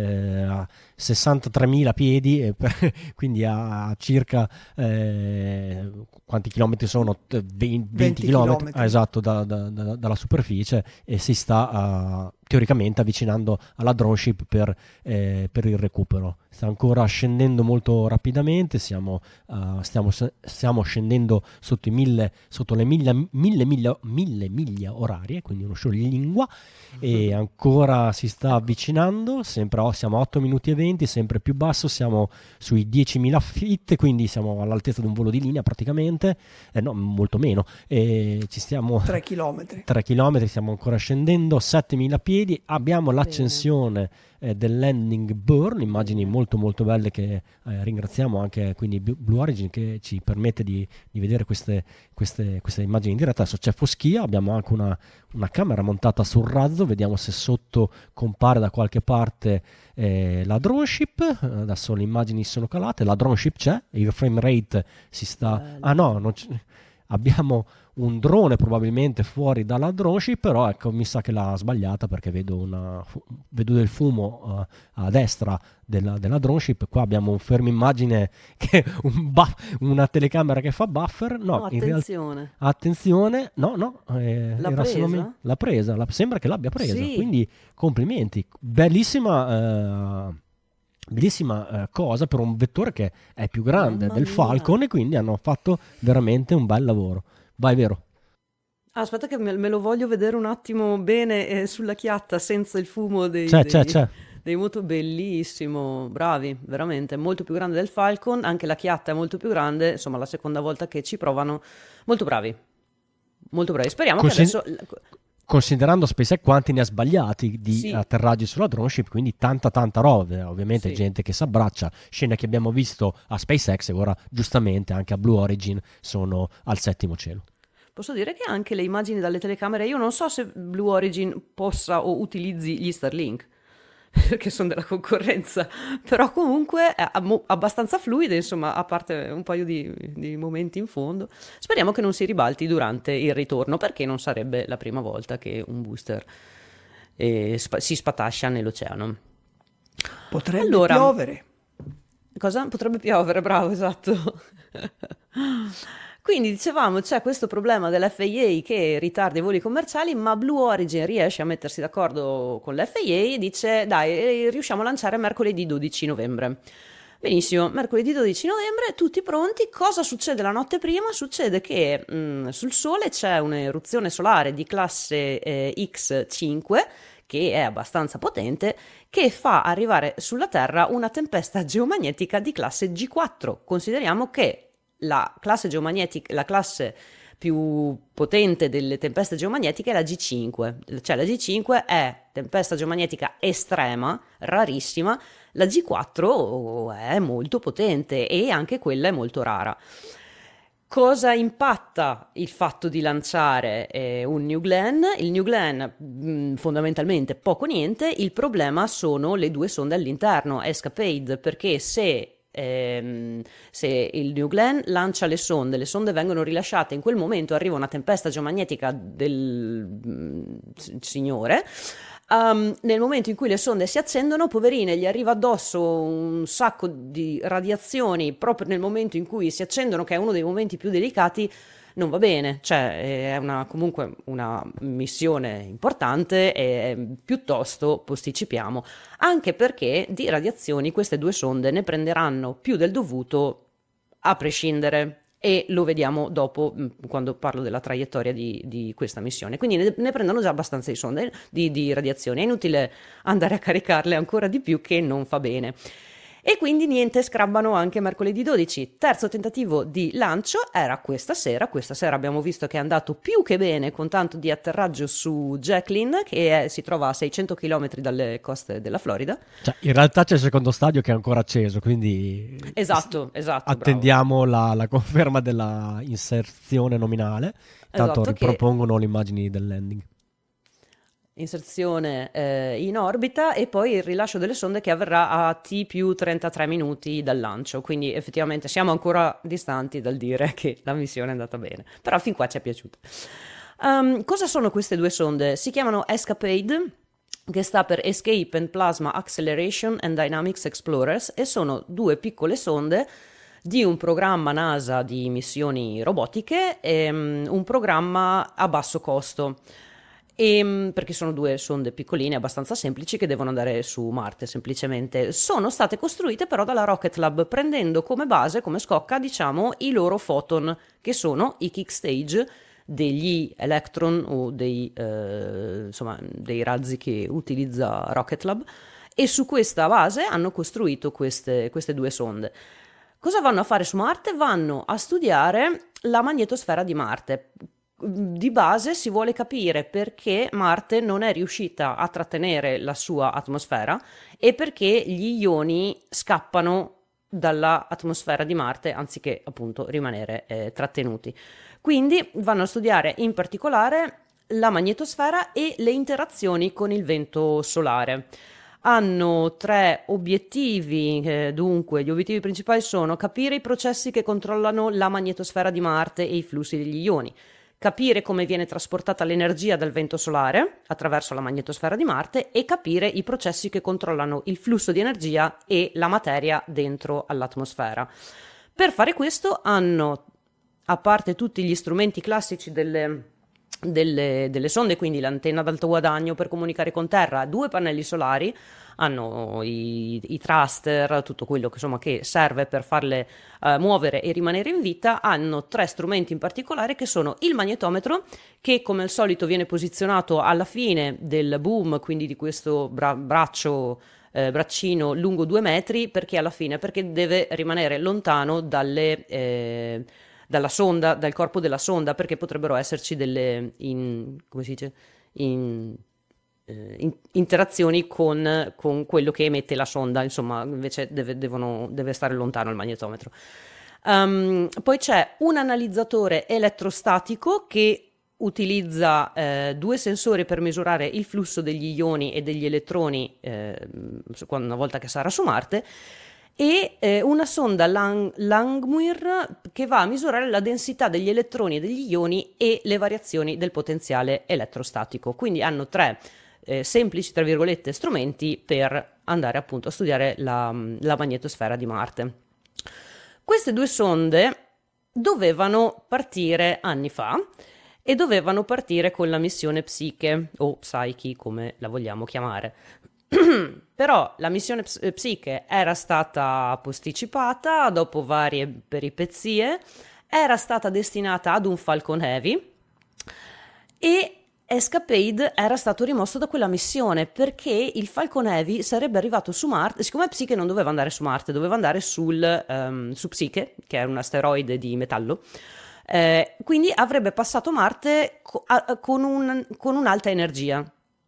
63.000 piedi, quindi a circa quanti chilometri sono? 20 chilometri, esatto, dalla superficie, e si sta teoricamente avvicinando alla drone ship per il recupero. Sta ancora scendendo molto rapidamente, stiamo scendendo sotto le mille miglia orarie, quindi uno scioglilingua, e ancora si sta avvicinando, siamo a 8 minuti e 20, sempre più basso, siamo sui 10.000 feet, quindi siamo all'altezza di un volo di linea praticamente, no, molto meno, ci stiamo 3 chilometri. 3 chilometri, stiamo ancora scendendo, 7.000 piedi, abbiamo l'accensione del landing burn, immagini molto molto belle che ringraziamo anche quindi Blue Origin, che ci permette di vedere queste immagini in diretta. Adesso c'è foschia, abbiamo anche una camera montata sul razzo, vediamo se sotto compare da qualche parte la drone ship. Adesso le immagini sono calate, la drone ship c'è, il frame rate si sta... Ah no, non c'è... Abbiamo un drone probabilmente fuori dalla drone ship, però ecco, mi sa che l'ha sbagliata, perché vedo del fumo a destra della drone ship. Qua abbiamo un fermo immagine che una telecamera che fa buffer. No, attenzione. Attenzione, no, l'ha presa, sembra che l'abbia presa, sì. Quindi complimenti, bellissima cosa per un vettore che è più grande del Falcon, e quindi hanno fatto veramente un bel lavoro. Vai, vero? Aspetta che me lo voglio vedere un attimo bene sulla chiatta senza il fumo dei moto. Bellissimo, bravi, veramente molto più grande del Falcon, anche la chiatta è molto più grande, insomma la seconda volta che ci provano, molto bravi, speriamo che adesso... considerando SpaceX quanti ne ha sbagliati di Sì. atterraggi sulla drone ship, quindi tanta roba, ovviamente Sì. gente che si abbraccia, scena che abbiamo visto a SpaceX e ora giustamente anche a Blue Origin sono al 7° cielo. Posso dire che anche le immagini dalle telecamere, io non so se Blue Origin possa o utilizzi gli Starlink, perché sono della concorrenza, però comunque è abbastanza fluide, insomma, a parte un paio di momenti in fondo. Speriamo che non si ribalti durante il ritorno, perché non sarebbe la prima volta che un booster si spatascia nell'oceano. Potrebbe Allora, piovere. cosa? Potrebbe piovere, bravo, esatto. Quindi dicevamo, c'è questo problema dell'FAA che ritarda i voli commerciali, ma Blue Origin riesce a mettersi d'accordo con l'FAA e dice, dai, riusciamo a lanciare mercoledì 12 novembre. Benissimo, mercoledì 12 novembre, tutti pronti. Cosa succede la notte prima? Succede che sul Sole c'è un'eruzione solare di classe X5, che è abbastanza potente, che fa arrivare sulla Terra una tempesta geomagnetica di classe G4. Consideriamo che la classe geomagnetica, la classe più potente delle tempeste geomagnetiche è la G5, cioè la G5 è tempesta geomagnetica estrema, rarissima, la G4 è molto potente e anche quella è molto rara. Cosa impatta il fatto di lanciare un New Glenn? Il New Glenn fondamentalmente poco niente, il problema sono le due sonde all'interno, Escapade, perché se il New Glenn lancia le sonde vengono rilasciate, in quel momento arriva una tempesta geomagnetica del signore. Nel momento in cui le sonde si accendono, poverine, gli arriva addosso un sacco di radiazioni proprio nel momento in cui si accendono, che è uno dei momenti più delicati. Non va bene, cioè è comunque una missione importante e piuttosto posticipiamo, anche perché di radiazioni queste due sonde ne prenderanno più del dovuto a prescindere, e lo vediamo dopo quando parlo della traiettoria di questa missione. Quindi ne prendono già abbastanza di sonde di radiazioni, è inutile andare a caricarle ancora di più, che non fa bene. E quindi niente, scrabbano anche mercoledì 12. Terzo tentativo di lancio era questa sera abbiamo visto che è andato più che bene, con tanto di atterraggio su Jacqueline, che si trova a 600 km dalle coste della Florida. Cioè, in realtà c'è il secondo stadio che è ancora acceso, quindi esatto, attendiamo la conferma della inserzione nominale. Tanto ripropongono le immagini del landing. Inserzione in orbita e poi il rilascio delle sonde, che avverrà a T più 33 minuti dal lancio, quindi effettivamente siamo ancora distanti dal dire che la missione è andata bene, però fin qua ci è piaciuta. Cosa sono queste due sonde? Si chiamano Escapade, che sta per Escape and Plasma Acceleration and Dynamics Explorers, e sono due piccole sonde di un programma NASA di missioni robotiche, un programma a basso costo. Perché sono due sonde piccoline, abbastanza semplici, che devono andare su Marte semplicemente. Sono state costruite però dalla Rocket Lab, prendendo come base, come scocca, diciamo, i loro Photon, che sono i kickstage degli Electron o dei razzi che utilizza Rocket Lab, e su questa base hanno costruito queste due sonde. Cosa vanno a fare su Marte? Vanno a studiare la magnetosfera di Marte. Di base si vuole capire perché Marte non è riuscita a trattenere la sua atmosfera e perché gli ioni scappano dalla atmosfera di Marte anziché appunto rimanere trattenuti. Quindi vanno a studiare in particolare la magnetosfera e le interazioni con il vento solare. Hanno 3 obiettivi, dunque gli obiettivi principali sono capire i processi che controllano la magnetosfera di Marte e i flussi degli ioni, capire come viene trasportata l'energia dal vento solare attraverso la magnetosfera di Marte e capire i processi che controllano il flusso di energia e la materia dentro all'atmosfera. Per fare questo hanno, a parte tutti gli strumenti classici delle sonde, quindi l'antenna ad alto guadagno per comunicare con terra, 2 pannelli solari, hanno i thruster, tutto quello che, insomma, che serve per farle muovere e rimanere in vita. Hanno 3 strumenti in particolare, che sono il magnetometro, che come al solito viene posizionato alla fine del boom, quindi di questo braccino lungo 2 metri, perché alla fine, perché deve rimanere lontano dalla sonda, dal corpo della sonda, perché potrebbero esserci come si dice, interazioni con quello che emette la sonda, insomma, invece deve stare lontano il magnetometro. Poi c'è un analizzatore elettrostatico che utilizza 2 sensori per misurare il flusso degli ioni e degli elettroni una volta che sarà su Marte, e una sonda Langmuir che va a misurare la densità degli elettroni e degli ioni e le variazioni del potenziale elettrostatico. Quindi hanno 3 semplici, tra virgolette, strumenti per andare appunto a studiare la magnetosfera di Marte. Queste 2 sonde dovevano partire anni fa e dovevano partire con la missione Psyche, o Psyche come la vogliamo chiamare. Però la missione Psyche era stata posticipata dopo varie peripezie, era stata destinata ad un Falcon Heavy e Escapade era stato rimosso da quella missione perché il Falcon Heavy sarebbe arrivato su Marte. Siccome Psyche non doveva andare su Marte, doveva andare su Psyche, che era un asteroide di metallo, quindi avrebbe passato Marte con un'alta energia,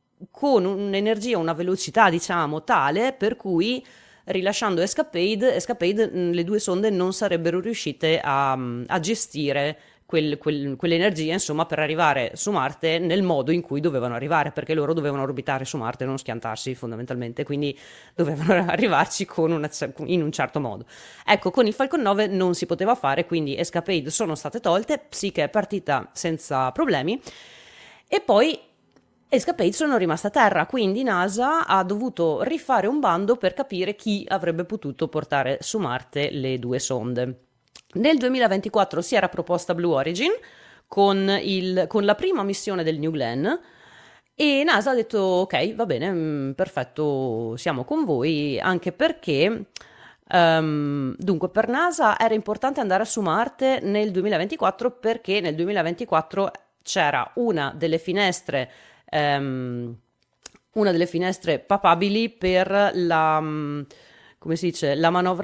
con una velocità, diciamo, tale per cui, rilasciando Escapade, le 2 sonde non sarebbero riuscite a gestire quell'energia, insomma, per arrivare su Marte nel modo in cui dovevano arrivare, perché loro dovevano orbitare su Marte e non schiantarsi fondamentalmente, quindi dovevano arrivarci in un certo modo. Ecco, con il Falcon 9 non si poteva fare, quindi Escapade sono state tolte, Psyche è partita senza problemi e poi Escapade sono rimasta a terra, quindi NASA ha dovuto rifare un bando per capire chi avrebbe potuto portare su Marte le 2 sonde. Nel 2024 si era proposta Blue Origin con la prima missione del New Glenn e NASA ha detto ok, va bene, perfetto, siamo con voi, anche perché dunque per NASA era importante andare su Marte nel 2024 perché nel 2024 c'era una delle finestre papabili per come si dice,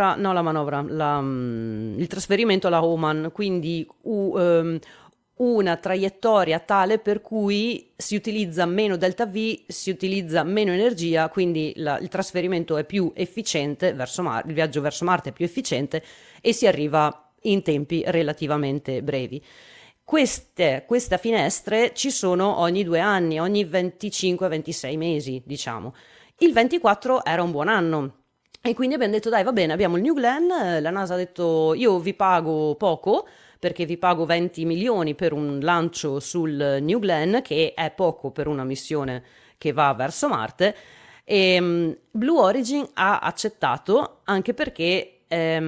il trasferimento alla Oman, quindi una traiettoria tale per cui si utilizza meno delta V, si utilizza meno energia, quindi il trasferimento è più efficiente verso Marte, il viaggio verso Marte è più efficiente e si arriva in tempi relativamente brevi. Queste finestre ci sono ogni 2 anni, ogni 25-26 mesi, diciamo. Il 24 era un buon anno. E quindi abbiamo detto dai, va bene, abbiamo il New Glenn, la NASA ha detto io vi pago poco perché vi pago 20 milioni per un lancio sul New Glenn, che è poco per una missione che va verso Marte, e Blue Origin ha accettato anche perché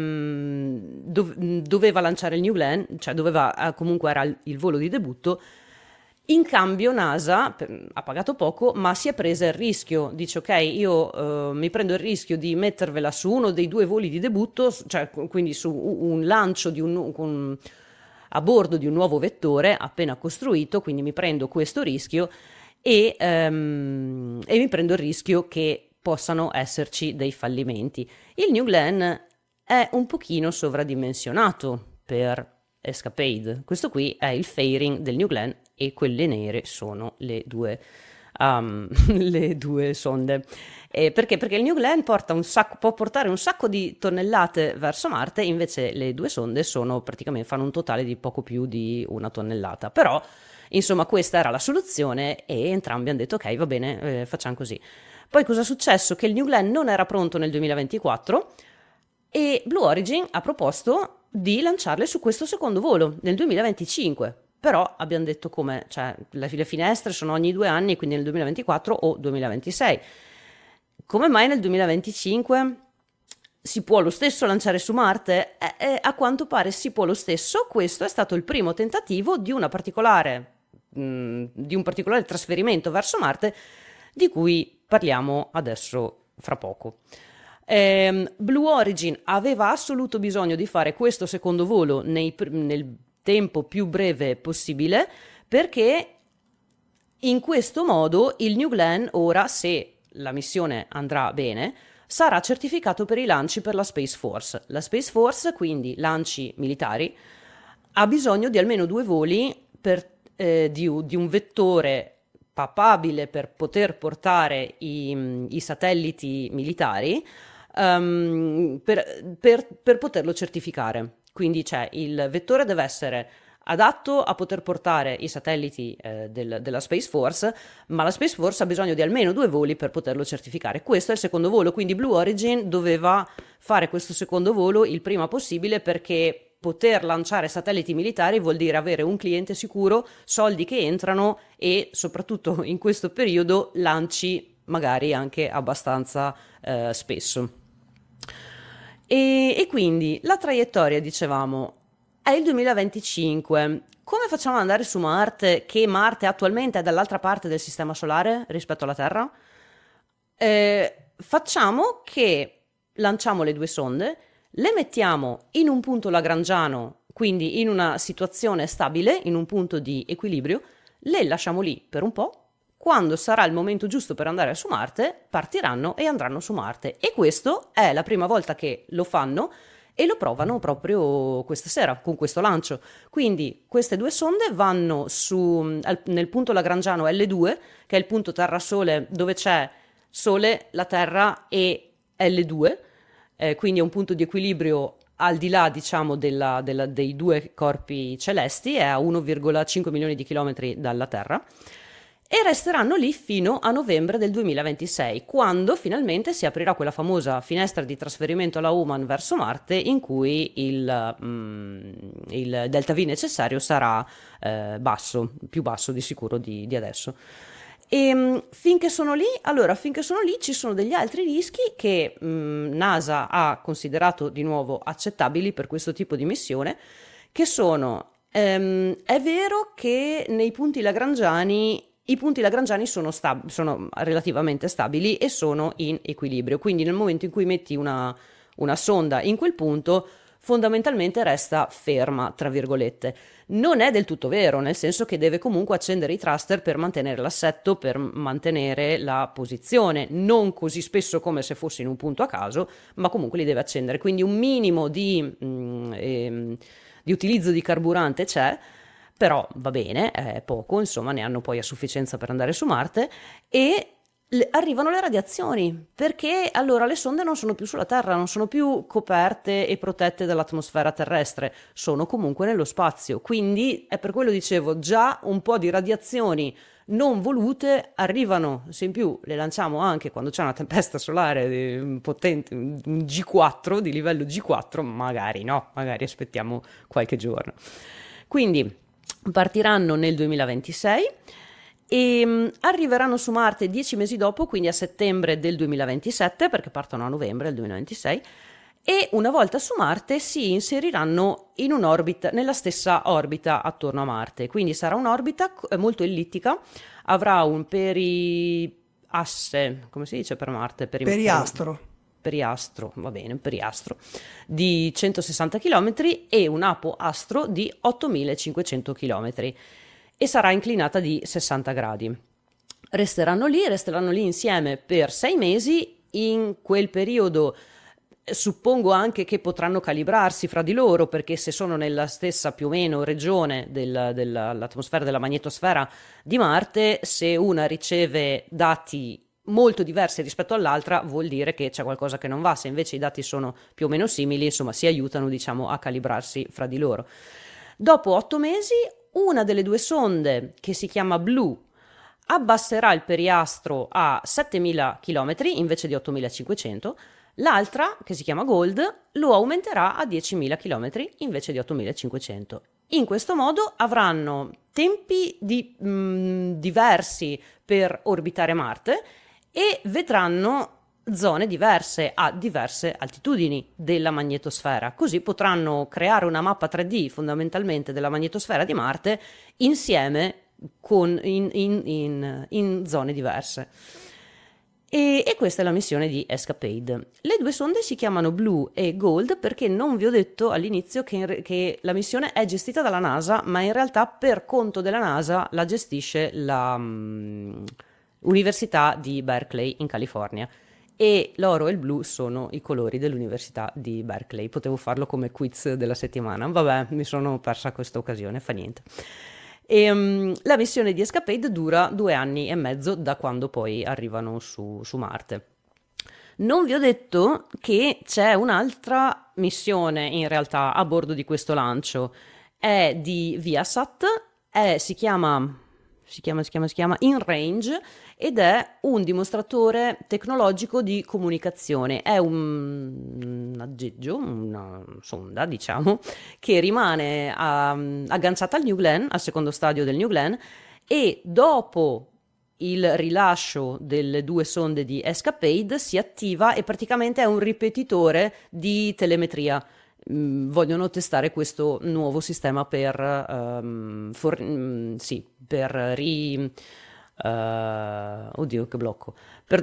doveva lanciare il New Glenn, cioè comunque era il volo di debutto. In cambio NASA ha pagato poco, ma si è presa il rischio, dice ok, io mi prendo il rischio di mettervela su uno dei 2 voli di debutto, cioè quindi su un lancio a bordo di un nuovo vettore appena costruito, quindi mi prendo questo rischio e mi prendo il rischio che possano esserci dei fallimenti. Il New Glenn è un pochino sovradimensionato per Escapade. Questo qui è il fairing del New Glenn e quelle nere sono le 2 sonde. Perché? Perché il New Glenn può portare un sacco di tonnellate verso Marte, invece le 2 sonde fanno un totale di poco più di 1 tonnellata. Però, insomma, questa era la soluzione e entrambi hanno detto ok, va bene, facciamo così. Poi cosa è successo? Che il New Glenn non era pronto nel 2024 e Blue Origin ha proposto di lanciarle su questo secondo volo nel 2025. Però abbiamo detto come, cioè le finestre sono ogni 2 anni, quindi nel 2024 o 2026. Come mai nel 2025 si può lo stesso lanciare su Marte? A quanto pare si può lo stesso. Questo è stato il primo tentativo di un particolare trasferimento verso Marte di cui parliamo adesso fra poco. Blue Origin aveva assoluto bisogno di fare questo secondo volo nel tempo più breve possibile, perché in questo modo il New Glenn ora, se la missione andrà bene, sarà certificato per i lanci per la Space Force. La Space Force, quindi lanci militari, ha bisogno di almeno 2 voli di un vettore papabile per poter portare i satelliti militari, per poterlo certificare. Quindi il vettore deve essere adatto a poter portare i satelliti della Space Force, ma la Space Force ha bisogno di almeno 2 voli per poterlo certificare. Questo è il secondo volo, quindi Blue Origin doveva fare questo secondo volo il prima possibile, perché poter lanciare satelliti militari vuol dire avere un cliente sicuro, soldi che entrano e soprattutto in questo periodo lanci magari anche abbastanza spesso. E quindi la traiettoria, dicevamo, è il 2025. Come facciamo ad andare su Marte, che Marte attualmente è dall'altra parte del sistema solare rispetto alla Terra? Facciamo che lanciamo le 2 sonde, le mettiamo in un punto lagrangiano, quindi in una situazione stabile, in un punto di equilibrio, le lasciamo lì per un po'. Quando sarà il momento giusto per andare su Marte, partiranno e andranno su Marte. E questo è la prima volta che lo fanno e lo provano proprio questa sera con questo lancio. Quindi queste 2 sonde vanno nel punto lagrangiano L2, che è il punto Terra-Sole dove c'è Sole, la Terra e L2, quindi è un punto di equilibrio al di là, diciamo, dei 2 corpi celesti, è a 1,5 milioni di chilometri dalla Terra. E resteranno lì fino a novembre del 2026, quando finalmente si aprirà quella famosa finestra di trasferimento alla Human verso Marte, in cui il delta V necessario sarà più basso di sicuro di adesso. E finché sono lì ci sono degli altri rischi che NASA ha considerato di nuovo accettabili per questo tipo di missione, che sono, è vero che nei punti lagrangiani i punti lagrangiani sono relativamente stabili e sono in equilibrio, quindi nel momento in cui metti una sonda in quel punto fondamentalmente resta ferma, tra virgolette. Non è del tutto vero, nel senso che deve comunque accendere i thruster per mantenere l'assetto, per mantenere la posizione, non così spesso come se fosse in un punto a caso, ma comunque li deve accendere, quindi un minimo di utilizzo di carburante c'è. Però va bene, è poco, insomma, ne hanno poi a sufficienza per andare su Marte e arrivano le radiazioni, perché allora le sonde non sono più sulla Terra, non sono più coperte e protette dall'atmosfera terrestre, sono comunque nello spazio, quindi è per quello dicevo, già un po' di radiazioni non volute arrivano, se in più le lanciamo anche quando c'è una tempesta solare potente, un G4, di livello G4, magari no, magari aspettiamo qualche giorno. Quindi partiranno nel 2026 e arriveranno su Marte 10 mesi dopo, quindi a settembre del 2027, perché partono a novembre del 2026, e una volta su Marte si inseriranno in un'orbita, nella stessa orbita attorno a Marte, quindi sarà un'orbita molto ellittica, avrà un periasse, come si dice per Marte? Periastro, va bene, periastro di 160 km e un apoastro di 8500 km e sarà inclinata di 60 gradi. Resteranno lì insieme per 6 mesi. In quel periodo suppongo anche che potranno calibrarsi fra di loro, perché se sono nella stessa più o meno regione dell'atmosfera, della magnetosfera di Marte, se una riceve dati molto diversi rispetto all'altra vuol dire che c'è qualcosa che non va. Se invece i dati sono più o meno simili, insomma, si aiutano, diciamo, a calibrarsi fra di loro. Dopo 8 mesi una delle 2 sonde, che si chiama Blue, abbasserà il periastro a 7000 km invece di 8500, l'altra, che si chiama Gold, lo aumenterà a 10.000 km invece di 8500. In questo modo avranno tempi diversi per orbitare Marte e vedranno zone diverse a diverse altitudini della magnetosfera, così potranno creare una mappa 3D fondamentalmente della magnetosfera di Marte insieme in zone diverse. E questa è la missione di Escapade. Le 2 sonde si chiamano Blue e Gold perché non vi ho detto all'inizio che la missione è gestita dalla NASA, ma in realtà per conto della NASA la gestisce l'Università di Berkeley in California. E l'oro e il blu sono i colori dell'Università di Berkeley. Potevo farlo come quiz della settimana, vabbè, mi sono persa questa occasione, fa niente. La missione di Escapade dura 2 anni e mezzo da quando poi arrivano su Marte. Non vi ho detto che c'è un'altra missione in realtà a bordo di questo lancio. È di Viasat, si chiama In Range ed è un dimostratore tecnologico di comunicazione. È un aggeggio, una sonda, diciamo, che rimane agganciata al New Glenn, al secondo stadio del New Glenn, e dopo il rilascio delle 2 sonde di Escapade si attiva e praticamente è un ripetitore di telemetria. Vogliono testare questo nuovo sistema per oddio che blocco per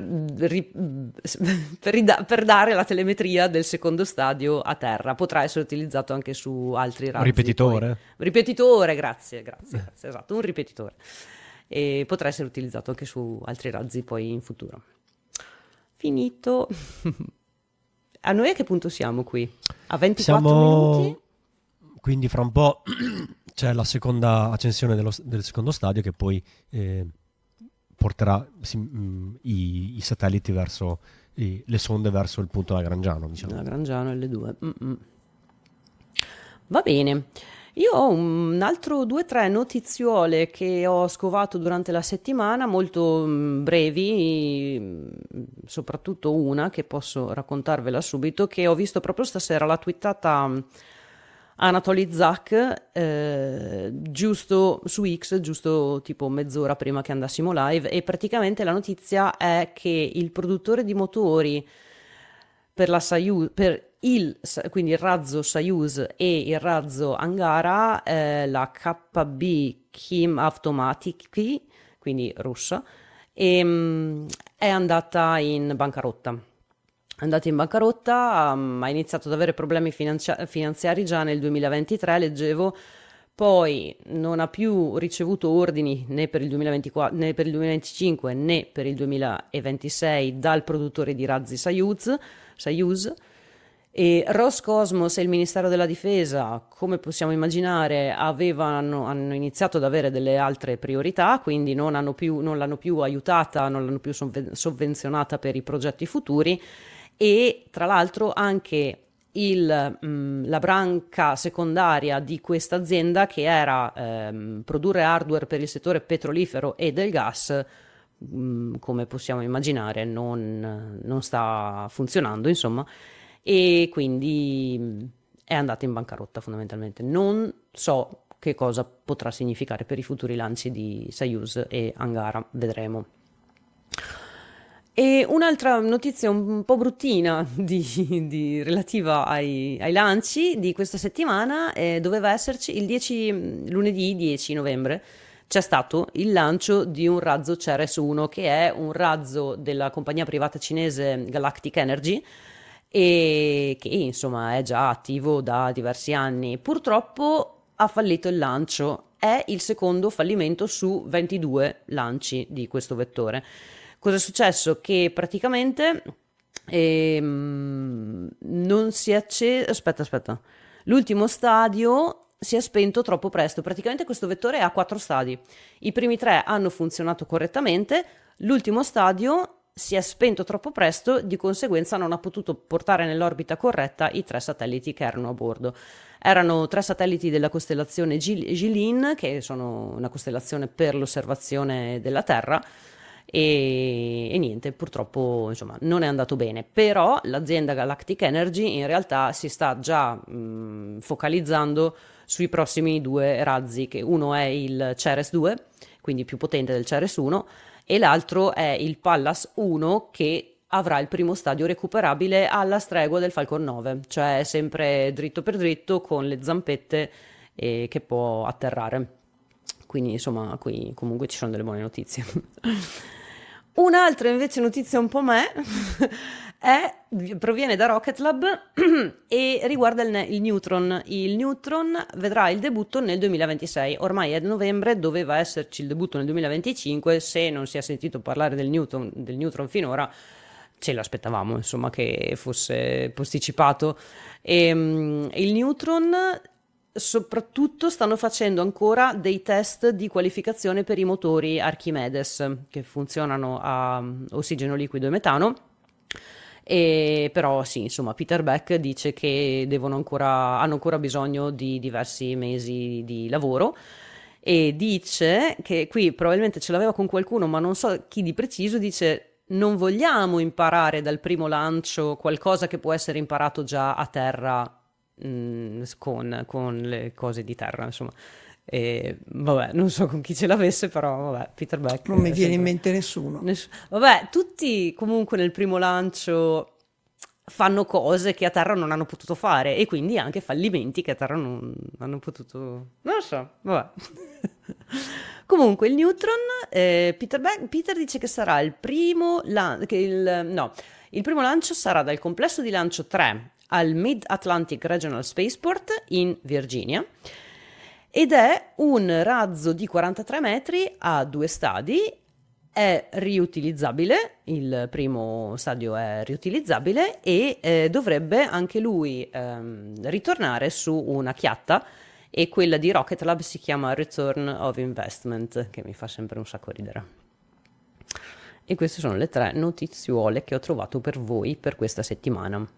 dare la telemetria del secondo stadio a terra. Potrà essere utilizzato anche su altri razzi. Ripetitore, grazie, esatto, un ripetitore, e potrà essere utilizzato anche su altri razzi poi in futuro. Finito. A noi a che punto siamo qui? A 24 minuti? Quindi fra un po' c'è la seconda accensione del secondo stadio che poi porterà i satelliti verso le sonde verso il punto Lagrangiano, diciamo. Lagrangiano L2. Va bene. Io ho un altro 2-3 notiziole che ho scovato durante la settimana, molto brevi, soprattutto una che posso raccontarvela subito, che ho visto proprio stasera, l'ha twittata Anatoly Zak, giusto su X, giusto tipo mezz'ora prima che andassimo live, e praticamente la notizia è che il produttore di motori per la Soyuz, quindi il razzo Soyuz e il razzo Angara, la KB Kim Automatic, quindi russa, è andata in bancarotta. Ha iniziato ad avere problemi finanziari già nel 2023, leggevo. Poi non ha più ricevuto ordini né per il 2024, né per il 2025 né per il 2026 dal produttore di razzi Soyuz. E Roscosmos e il Ministero della Difesa, come possiamo immaginare, hanno iniziato ad avere delle altre priorità, quindi non l'hanno più aiutata, non l'hanno più sovvenzionata per i progetti futuri, e tra l'altro anche la branca secondaria di questa azienda, che era produrre hardware per il settore petrolifero e del gas, come possiamo immaginare non sta funzionando, insomma, e quindi è andata in bancarotta fondamentalmente. Non so che cosa potrà significare per i futuri lanci di Soyuz e Angara, vedremo. E un'altra notizia un po' bruttina relativa ai lanci di questa settimana, doveva esserci lunedì 10 novembre, c'è stato il lancio di un razzo Ceres-1, che è un razzo della compagnia privata cinese Galactic Energy, e che insomma è già attivo da diversi anni. Purtroppo ha fallito il lancio, è il secondo fallimento su 22 lanci di questo vettore. Cosa è successo? Che praticamente non si è acceso. Aspetta. L'ultimo stadio si è spento troppo presto. Praticamente questo vettore ha 4 stadi. I primi 3 hanno funzionato correttamente. L'ultimo stadio si è spento troppo presto, di conseguenza non ha potuto portare nell'orbita corretta i 3 satelliti che erano a bordo. Erano 3 satelliti della costellazione Jilin, che sono una costellazione per l'osservazione della Terra. E niente, purtroppo insomma non è andato bene, però l'azienda Galactic Energy in realtà si sta già focalizzando sui prossimi 2 razzi, che uno è il Ceres 2, quindi più potente del Ceres 1, e l'altro è il Pallas 1, che avrà il primo stadio recuperabile alla stregua del Falcon 9, cioè sempre dritto per dritto con le zampette che può atterrare. Quindi insomma qui comunque ci sono delle buone notizie. Un'altra invece notizia un po' proviene da Rocket Lab e riguarda il Neutron. Il Neutron vedrà il debutto nel 2026, ormai è novembre, doveva esserci il debutto nel 2025, se non si è sentito parlare del Neutron finora, ce l'aspettavamo insomma che fosse posticipato. Il Neutron soprattutto stanno facendo ancora dei test di qualificazione per i motori Archimedes che funzionano a ossigeno liquido e metano. E però sì, insomma, Peter Beck dice che hanno ancora bisogno di diversi mesi di lavoro, e dice che qui probabilmente ce l'aveva con qualcuno, ma non so chi di preciso. Dice: non vogliamo imparare dal primo lancio qualcosa che può essere imparato già a terra, con le cose di terra, insomma. E vabbè, non so con chi ce l'avesse, però vabbè, Peter Beck Non mi viene in mente nessuno. Vabbè, tutti comunque nel primo lancio fanno cose che a terra non hanno potuto fare, e quindi anche fallimenti che a terra non hanno potuto, non lo so, vabbè. Comunque il Neutron, Peter dice che sarà il primo il primo lancio sarà dal complesso di lancio 3 al Mid-Atlantic Regional Spaceport in Virginia, ed è un razzo di 43 metri a 2 stadi. È riutilizzabile, il primo stadio è riutilizzabile, e dovrebbe anche lui ritornare su una chiatta, e quella di Rocket Lab si chiama Return of Investment, che mi fa sempre un sacco ridere. E queste sono le 3 notiziole che ho trovato per voi per questa settimana.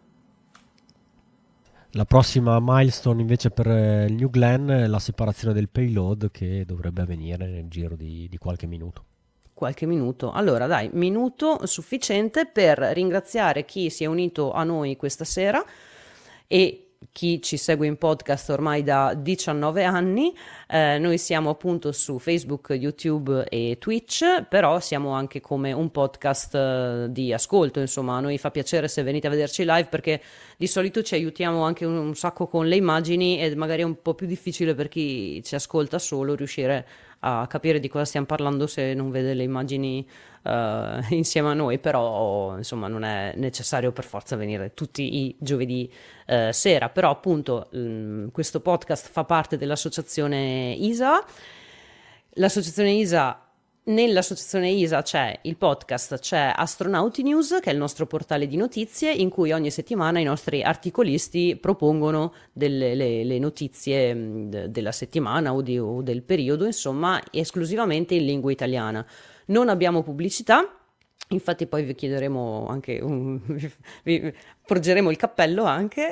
La prossima milestone invece per il New Glenn è la separazione del payload, che dovrebbe avvenire nel giro di qualche minuto. Qualche minuto. Allora dai, minuto sufficiente per ringraziare chi si è unito a noi questa sera e chi ci segue in podcast ormai da 19 anni. Noi siamo appunto su Facebook, YouTube e Twitch, però siamo anche come un podcast di ascolto, insomma. A noi fa piacere se venite a vederci live, perché di solito ci aiutiamo anche un sacco con le immagini, e magari è un po' più difficile per chi ci ascolta solo riuscire a capire di cosa stiamo parlando se non vede le immagini insieme a noi. Però insomma non è necessario per forza venire tutti i giovedì sera. Però appunto questo podcast fa parte dell'associazione ISA. L'associazione ISA, nell'associazione ISA c'è il podcast, c'è Astronauti News, che è il nostro portale di notizie, in cui ogni settimana i nostri articolisti propongono le notizie della settimana o del periodo, insomma, esclusivamente in lingua italiana. Non abbiamo pubblicità, infatti poi vi chiederemo anche vi porgeremo il cappello anche.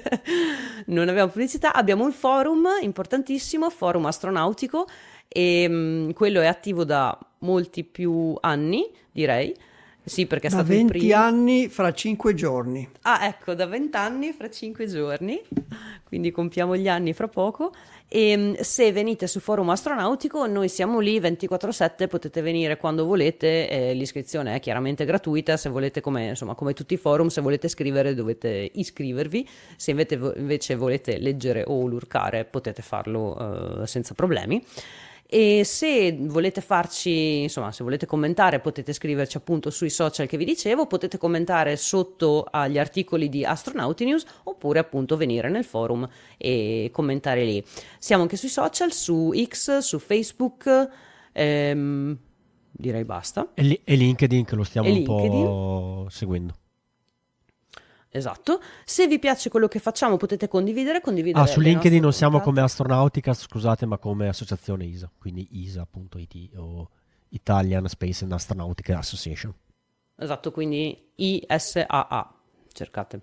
Non abbiamo pubblicità. Abbiamo un forum importantissimo, forum astronautico, e quello è attivo da molti più anni, direi. Sì, perché è da stato il 20 primo. anni fra 5 giorni. Ah, ecco, da 20 anni fra 5 giorni, quindi compiamo gli anni fra poco. E se venite su Forum Astronautico, noi siamo lì 24/7, potete venire quando volete, l'iscrizione è chiaramente gratuita. Se volete, come tutti i forum, se volete scrivere dovete iscrivervi. Se invece volete leggere o lurcare, potete farlo senza problemi. E se volete se volete commentare, potete scriverci appunto sui social che vi dicevo, potete commentare sotto agli articoli di Astronauti News, oppure appunto venire nel forum e commentare lì. Siamo anche sui social, su X, su Facebook, direi basta. E LinkedIn, che lo stiamo un po' seguendo. Esatto. Se vi piace quello che facciamo, potete condividere. Su LinkedIn non siamo come Astronautica, scusate, ma come associazione ISA, quindi isa.it o Italian Space and Astronautica Association. Esatto, quindi ISAA, cercate.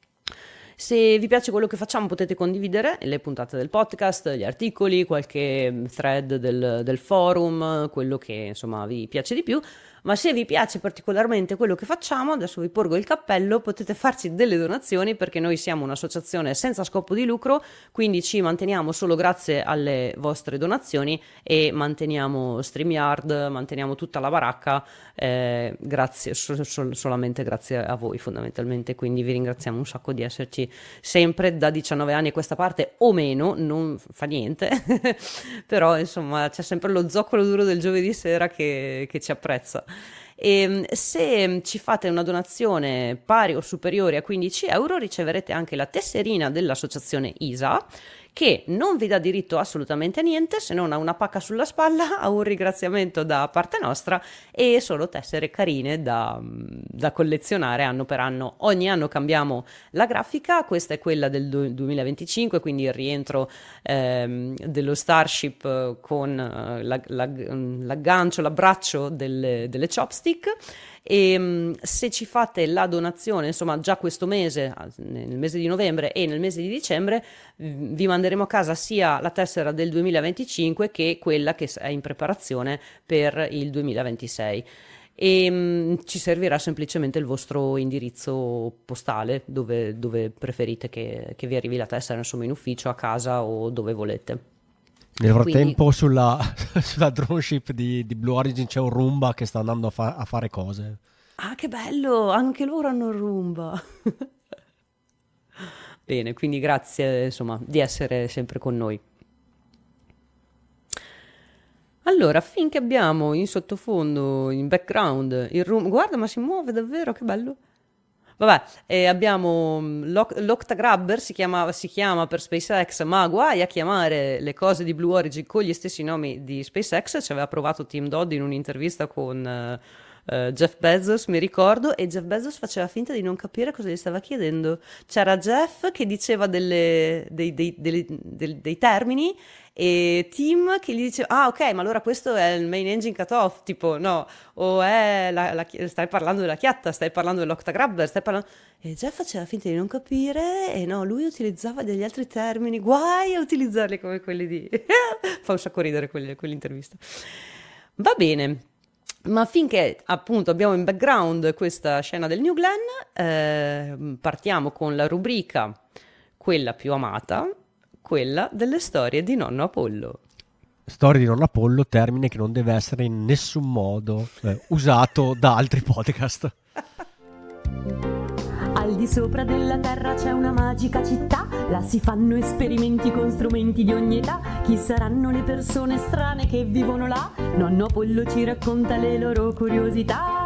Se vi piace quello che facciamo, potete condividere le puntate del podcast, gli articoli, qualche thread del forum, quello che insomma vi piace di più. Ma se vi piace particolarmente quello che facciamo, adesso vi porgo il cappello, potete farci delle donazioni, perché noi siamo un'associazione senza scopo di lucro, quindi ci manteniamo solo grazie alle vostre donazioni, e manteniamo StreamYard, manteniamo tutta la baracca, grazie, solamente grazie a voi fondamentalmente. Quindi vi ringraziamo un sacco di esserci sempre da 19 anni a questa parte, o meno, non fa niente. Però insomma c'è sempre lo zoccolo duro del giovedì sera che ci apprezza. E se ci fate una donazione pari o superiore a 15 euro, riceverete anche la tesserina dell'associazione ISA, che non vi dà diritto assolutamente a niente se non a una pacca sulla spalla, a un ringraziamento da parte nostra e solo tessere carine da collezionare anno per anno. Ogni anno cambiamo la grafica, questa è quella del 2025, quindi il rientro dello Starship con l'aggancio, l'abbraccio delle chopstick. E se ci fate la donazione, insomma, già questo mese, nel mese di novembre e nel mese di dicembre, vi manderemo a casa sia la tessera del 2025 che quella che è in preparazione per il 2026. E ci servirà semplicemente il vostro indirizzo postale dove preferite che vi arrivi la tessera, insomma, in ufficio, a casa o dove volete. Nel frattempo sulla drone ship di Blue Origin c'è un Roomba che sta andando a fare cose. Ah, che bello! Anche loro hanno il Roomba. Bene, quindi grazie, insomma, di essere sempre con noi. Allora, finché abbiamo in sottofondo, in background, il Roomba... Guarda, ma si muove davvero, che bello! Vabbè, abbiamo l'Octagrabber, si chiama per SpaceX, ma guai a chiamare le cose di Blue Origin con gli stessi nomi di SpaceX. Ci aveva provato Tim Dodd in un'intervista con Jeff Bezos, mi ricordo, e Jeff Bezos faceva finta di non capire cosa gli stava chiedendo. C'era Jeff che diceva dei termini e Tim che gli diceva ah ok, ma allora questo è il main engine cutoff, tipo no, o è stai parlando della chiatta, stai parlando dell'Octagrabber, e Jeff faceva finta di non capire e no, lui utilizzava degli altri termini, guai a utilizzarli come quelli di fa un sacco ridere quell'intervista. Va bene, ma finché appunto abbiamo in background questa scena del New Glenn, partiamo con la rubrica, quella più amata, quella delle storie di nonno Apollo. Storie di nonno Apollo, termine che non deve essere in nessun modo usato da altri podcast. Al di sopra della terra c'è una magica città, là si fanno esperimenti con strumenti di ogni età. Chi saranno le persone strane che vivono là? Nonno Apollo ci racconta le loro curiosità.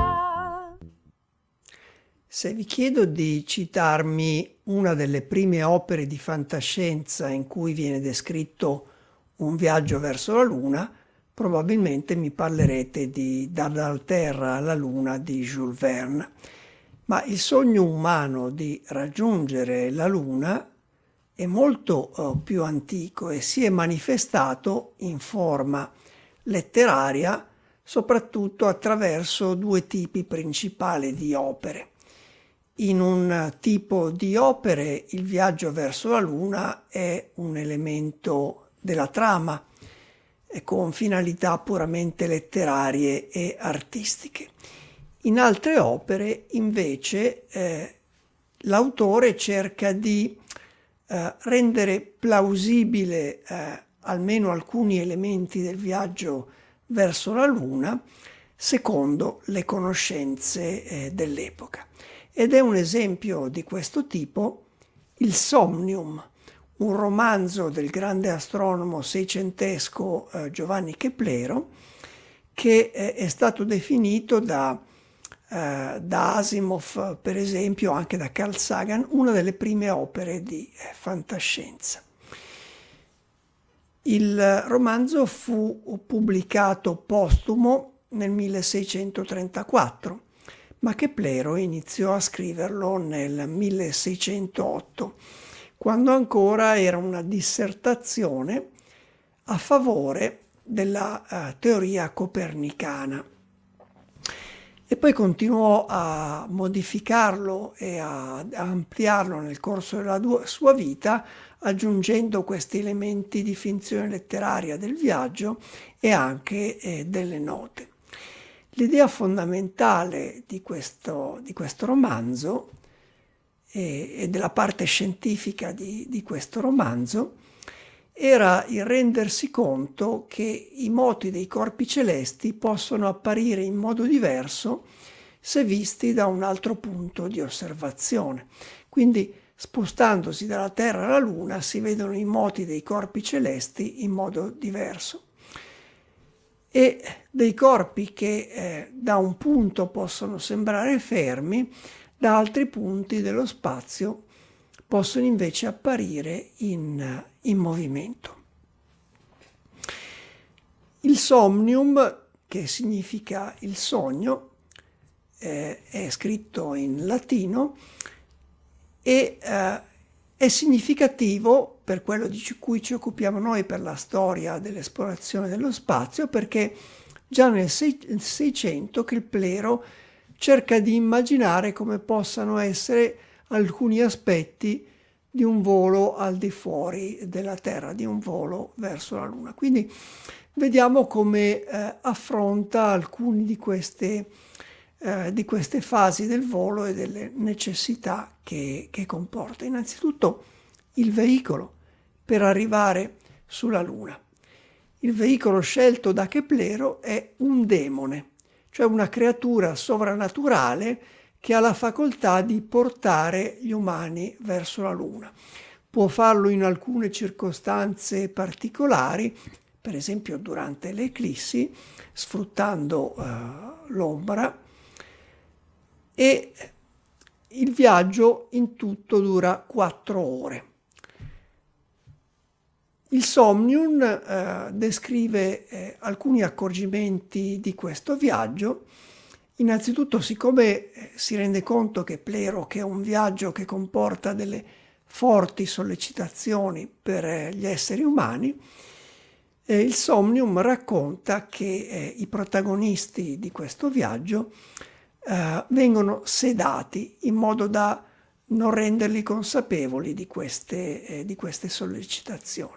Se vi chiedo di citarmi una delle prime opere di fantascienza in cui viene descritto un viaggio verso la Luna, probabilmente mi parlerete di Dalla Terra alla Luna di Jules Verne. Ma il sogno umano di raggiungere la Luna è molto più antico e si è manifestato in forma letteraria soprattutto attraverso due tipi principali di opere. In un tipo di opere il viaggio verso la Luna è un elemento della trama con finalità puramente letterarie e artistiche. In altre opere invece l'autore cerca di rendere plausibile almeno alcuni elementi del viaggio verso la Luna secondo le conoscenze dell'epoca. Ed è un esempio di questo tipo il Somnium, un romanzo del grande astronomo seicentesco Giovanni Keplero, che è stato definito da Asimov, per esempio, anche da Carl Sagan, una delle prime opere di fantascienza. Il romanzo fu pubblicato postumo nel 1634, ma Keplero iniziò a scriverlo nel 1608, quando ancora era una dissertazione a favore della teoria copernicana. E poi continuò a modificarlo e a ampliarlo nel corso della sua vita, aggiungendo questi elementi di finzione letteraria del viaggio e anche delle note. L'idea fondamentale di questo romanzo e della parte scientifica di questo romanzo era il rendersi conto che i moti dei corpi celesti possono apparire in modo diverso se visti da un altro punto di osservazione. Quindi, spostandosi dalla Terra alla Luna, si vedono i moti dei corpi celesti in modo diverso. E dei corpi che da un punto possono sembrare fermi, da altri punti dello spazio possono invece apparire in in movimento. Il somnium, che significa il sogno, è scritto in latino e è significativo per quello di cui ci occupiamo noi, per la storia dell'esplorazione dello spazio, perché già nel 600 Keplero cerca di immaginare come possano essere alcuni aspetti di un volo al di fuori della Terra, di un volo verso la Luna. Quindi vediamo come affronta alcune di queste fasi del volo e delle necessità che comporta. Innanzitutto il veicolo per arrivare sulla Luna. Il veicolo scelto da Keplero è un demone, cioè una creatura sovrannaturale che ha la facoltà di portare gli umani verso la Luna. Può farlo in alcune circostanze particolari, per esempio durante le eclissi, sfruttando l'ombra, e il viaggio in tutto dura 4 ore. Il Somnium descrive alcuni accorgimenti di questo viaggio. Innanzitutto, siccome si rende conto Keplero che è un viaggio che comporta delle forti sollecitazioni per gli esseri umani, il Somnium racconta che i protagonisti di questo viaggio vengono sedati in modo da non renderli consapevoli di queste sollecitazioni.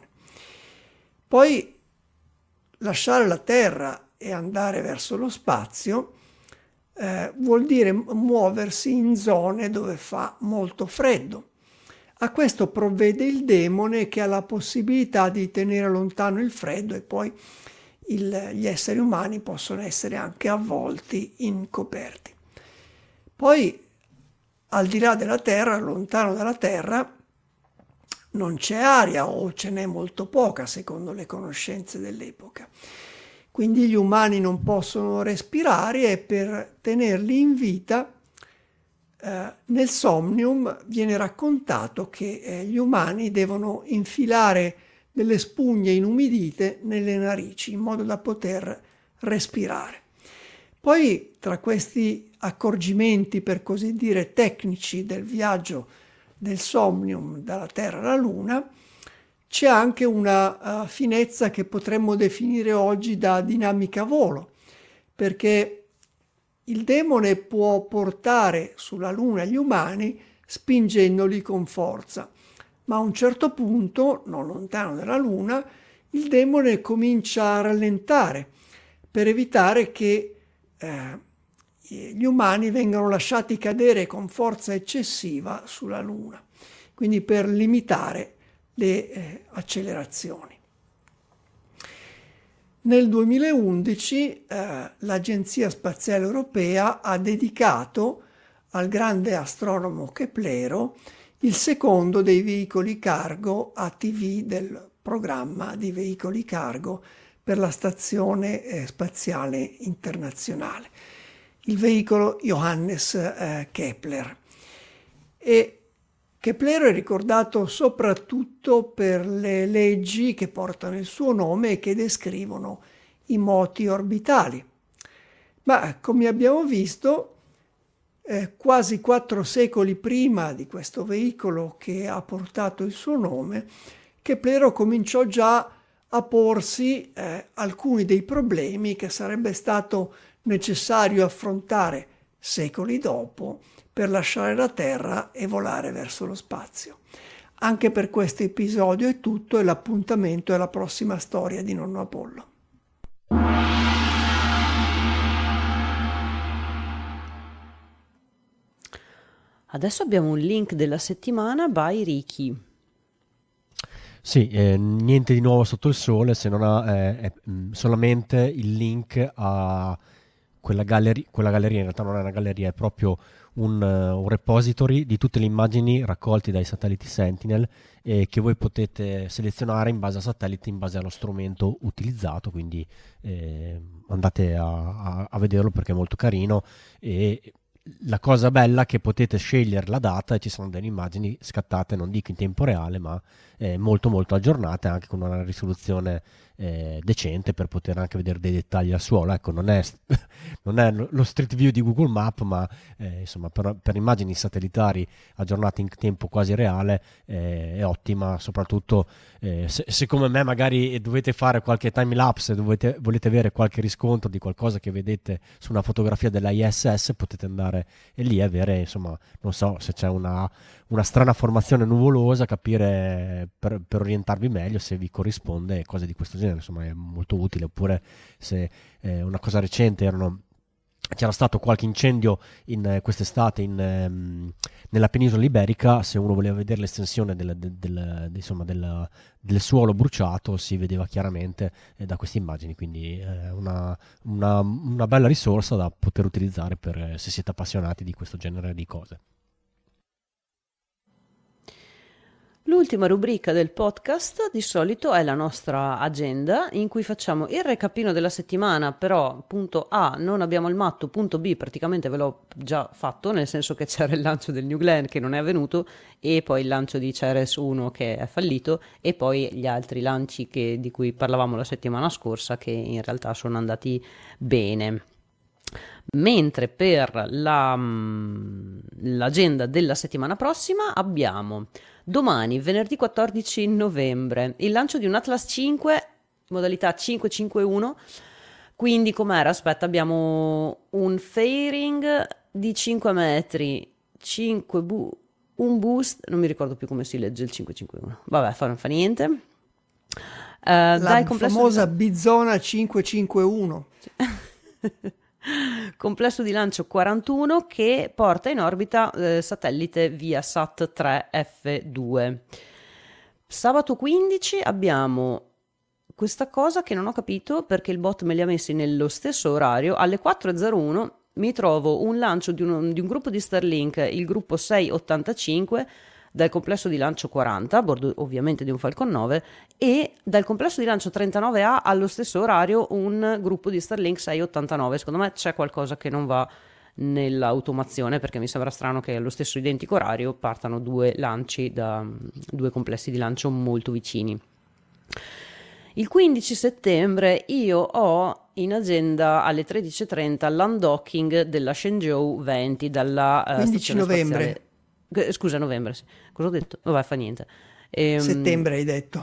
Poi lasciare la Terra e andare verso lo spazio vuol dire muoversi in zone dove fa molto freddo. A questo provvede il demone, che ha la possibilità di tenere lontano il freddo, e poi gli esseri umani possono essere anche avvolti in coperti. Poi, al di là della Terra, lontano dalla Terra, non c'è aria, o ce n'è molto poca secondo le conoscenze dell'epoca. Quindi gli umani non possono respirare, e per tenerli in vita nel Somnium viene raccontato che gli umani devono infilare delle spugne inumidite nelle narici in modo da poter respirare. Poi, tra questi accorgimenti, per così dire, tecnici del viaggio del Somnium dalla Terra alla Luna, c'è anche una finezza che potremmo definire oggi da dinamica volo, perché il demone può portare sulla Luna gli umani spingendoli con forza, ma a un certo punto, non lontano dalla Luna, il demone comincia a rallentare per evitare che gli umani vengano lasciati cadere con forza eccessiva sulla Luna, quindi per limitare le accelerazioni. Nel 2011 l'Agenzia Spaziale Europea ha dedicato al grande astronomo Keplero il secondo dei veicoli cargo ATV del programma di veicoli cargo per la Stazione Spaziale Internazionale, il veicolo Johannes Kepler. E Keplero è ricordato soprattutto per le leggi che portano il suo nome e che descrivono i moti orbitali. Ma come abbiamo visto, quasi 4 secoli prima di questo veicolo che ha portato il suo nome, Keplero cominciò già a porsi alcuni dei problemi che sarebbe stato necessario affrontare secoli dopo per lasciare la Terra e volare verso lo spazio. Anche per questo episodio è tutto, e l'appuntamento è la prossima storia di Nonno Apollo. Adesso abbiamo un link della settimana by Ricky. Sì, niente di nuovo sotto il sole, se non è solamente il link a quella galleria. In realtà non è una galleria, è proprio un repository di tutte le immagini raccolte dai satelliti Sentinel, che voi potete selezionare in base a satellite, in base allo strumento utilizzato, quindi andate a vederlo perché è molto carino, e la cosa bella è che potete scegliere la data e ci sono delle immagini scattate, non dico in tempo reale, ma molto molto aggiornate, anche con una risoluzione decente, per poter anche vedere dei dettagli al suolo. Ecco, non è lo Street View di Google Maps, ma insomma per immagini satellitari aggiornate in tempo quasi reale è ottima, soprattutto se come me magari dovete fare qualche time lapse e volete avere qualche riscontro di qualcosa che vedete su una fotografia della ISS, potete andare lì e avere, insomma, non so, se c'è una strana formazione nuvolosa, capire per orientarvi meglio se vi corrisponde, cose di questo genere. Insomma, è molto utile. Oppure se una cosa recente c'era stato qualche incendio in quest'estate nella penisola iberica, se uno voleva vedere l'estensione del suolo bruciato si vedeva chiaramente da queste immagini, quindi una bella risorsa da poter utilizzare se siete appassionati di questo genere di cose. L'ultima rubrica del podcast di solito è la nostra agenda, in cui facciamo il recapino della settimana, però punto A non abbiamo il matto, punto B praticamente ve l'ho già fatto, nel senso che c'era il lancio del New Glenn che non è avvenuto, e poi il lancio di Ceres 1 che è fallito, e poi gli altri lanci di cui parlavamo la settimana scorsa, che in realtà sono andati bene. Mentre per l'agenda della settimana prossima abbiamo domani, venerdì 14 novembre, il lancio di un Atlas 5 modalità 551. Quindi com'era? Aspetta, abbiamo un fairing di 5 metri, un boost, non mi ricordo più come si legge il 551, vabbè, fa niente. La famosa Bizona 551. Complesso di lancio 41 che porta in orbita satellite Viasat 3 F2. Sabato 15 abbiamo questa cosa che non ho capito perché il bot me li ha messi nello stesso orario. Alle 4:01 mi trovo un lancio di un gruppo di Starlink, il gruppo 685, dal complesso di lancio 40, a bordo ovviamente di un Falcon 9, e dal complesso di lancio 39A allo stesso orario un gruppo di Starlink 689. Secondo me c'è qualcosa che non va nell'automazione, perché mi sembra strano che allo stesso identico orario partano due lanci da due complessi di lancio molto vicini. Il 15 settembre io ho in agenda alle 13:30 l'undocking della Shenzhou 20 dalla 15 novembre. Spaziale. Scusa, novembre, sì. Cosa ho detto? Vabbè, fa niente. Settembre hai detto.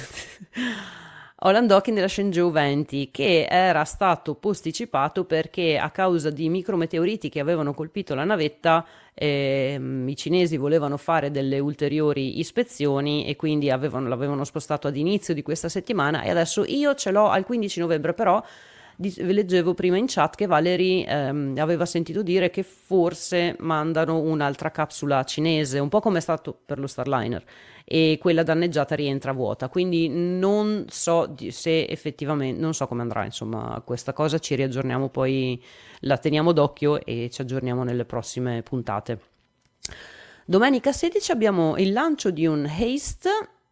Ho l'undocking della Shenzhou 20 che era stato posticipato perché a causa di micrometeoriti che avevano colpito la navetta i cinesi volevano fare delle ulteriori ispezioni e quindi l'avevano spostato ad inizio di questa settimana, e adesso io ce l'ho al 15 novembre, però leggevo prima in chat che Valerie aveva sentito dire che forse mandano un'altra capsula cinese, un po' come è stato per lo Starliner, e quella danneggiata rientra vuota, quindi non so se effettivamente, non so come andrà, insomma, questa cosa. Ci riaggiorniamo, poi la teniamo d'occhio e ci aggiorniamo nelle prossime puntate. Domenica 16 abbiamo il lancio di un HASTE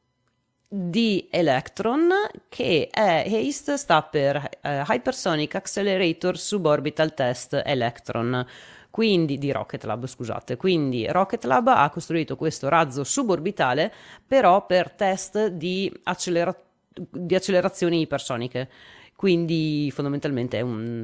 di Electron, che è HASTE, sta per Hypersonic Accelerator Suborbital Test Electron, quindi di Rocket Lab, scusate. Quindi Rocket Lab ha costruito questo razzo suborbitale, però per test di accelerazioni ipersoniche, quindi fondamentalmente è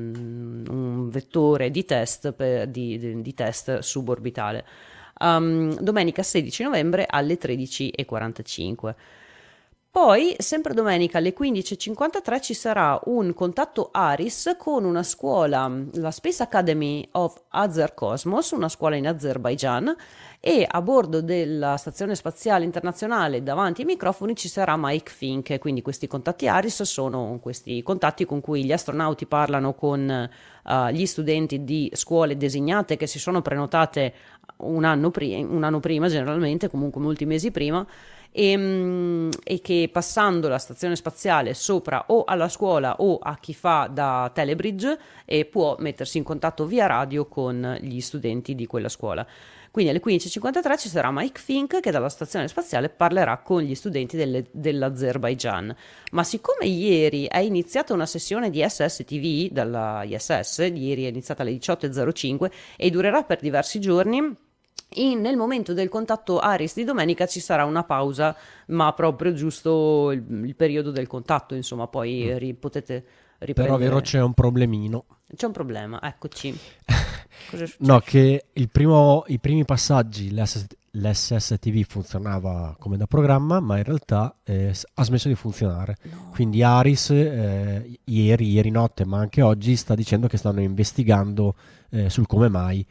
un vettore di test di test suborbitale. Domenica 16 novembre alle 13:45. Poi, sempre domenica alle 15:53 ci sarà un contatto ARIS con una scuola, la Space Academy of Azer Cosmos, una scuola in Azerbaijan, e a bordo della Stazione Spaziale Internazionale davanti ai microfoni ci sarà Mike Fink. Quindi questi contatti ARIS sono questi contatti con cui gli astronauti parlano con gli studenti di scuole designate che si sono prenotate un anno prima, generalmente, comunque molti mesi prima, e che passando la stazione spaziale sopra o alla scuola o a chi fa da telebridge può mettersi in contatto via radio con gli studenti di quella scuola. Quindi alle 15.53 ci sarà Mike Fink che dalla stazione spaziale parlerà con gli studenti dell'Azerbaigian. Ma siccome ieri è iniziata una sessione di SSTV dalla ISS, ieri è iniziata alle 18.05 e durerà per diversi giorni, nel momento del contatto Aris di domenica ci sarà una pausa, ma proprio giusto il periodo del contatto, insomma, poi potete riprendere. Però vero, c'è un problemino. C'è un problema, eccoci. Cosa è successo? No, che i primi passaggi l'SSTV funzionava come da programma, ma in realtà ha smesso di funzionare. No. Quindi Aris ieri notte, ma anche oggi, sta dicendo che stanno investigando sul come mai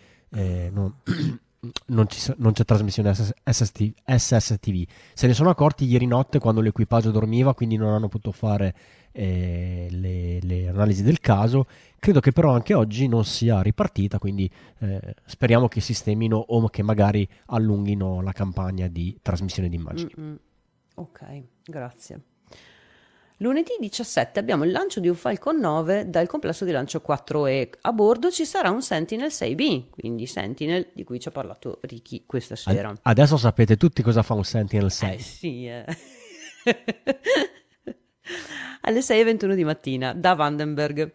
non c'è trasmissione SSTV. Se ne sono accorti ieri notte quando l'equipaggio dormiva, quindi non hanno potuto fare le analisi del caso. Credo che però anche oggi non sia ripartita, quindi speriamo che sistemino o che magari allunghino la campagna di trasmissione di immagini. Ok, grazie. Lunedì 17 abbiamo il lancio di un Falcon 9 dal complesso di lancio 4E. A bordo ci sarà un Sentinel 6B, quindi Sentinel di cui ci ha parlato Ricky questa sera. Adesso sapete tutti cosa fa un Sentinel 6. Sì, alle 6.21 di mattina da Vandenberg.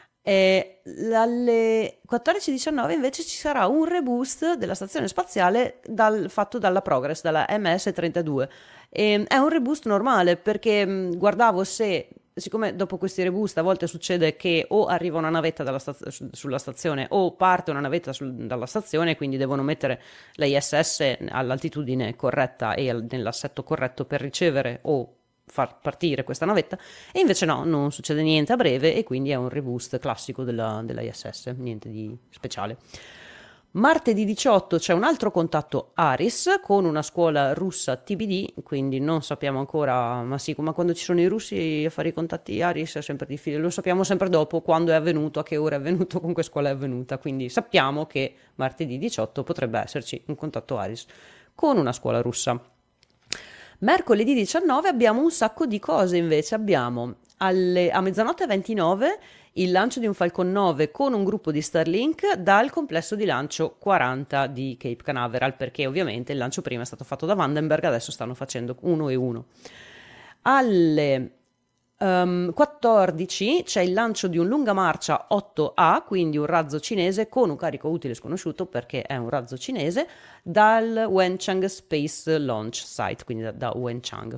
Alle 14.19 invece ci sarà un reboost della stazione spaziale fatto dalla Progress, dalla MS-32. È un reboost normale perché guardavo siccome dopo questi reboost a volte succede che o arriva una navetta sulla stazione o parte una navetta dalla stazione, quindi devono mettere la ISS all'altitudine corretta e nell'assetto corretto per ricevere o far partire questa navetta, e invece no, non succede niente a breve e quindi è un reboost classico della ISS, niente di speciale. Martedì 18 c'è un altro contatto Aris con una scuola russa TBD, quindi non sappiamo ancora, ma sì, ma quando ci sono i russi a fare i contatti Aris è sempre difficile, lo sappiamo sempre dopo quando è avvenuto, a che ora è avvenuto, con che scuola è avvenuta, quindi sappiamo che martedì 18 potrebbe esserci un contatto Aris con una scuola russa. Mercoledì 19 abbiamo un sacco di cose invece, abbiamo a 00:29 il lancio di un Falcon 9 con un gruppo di Starlink dal complesso di lancio 40 di Cape Canaveral, perché ovviamente il lancio prima è stato fatto da Vandenberg, adesso stanno facendo 1 e 1. Alle 14 c'è il lancio di un lunga marcia 8A, quindi un razzo cinese con un carico utile sconosciuto perché è un razzo cinese, dal Wenchang Space Launch Site, quindi da Wenchang.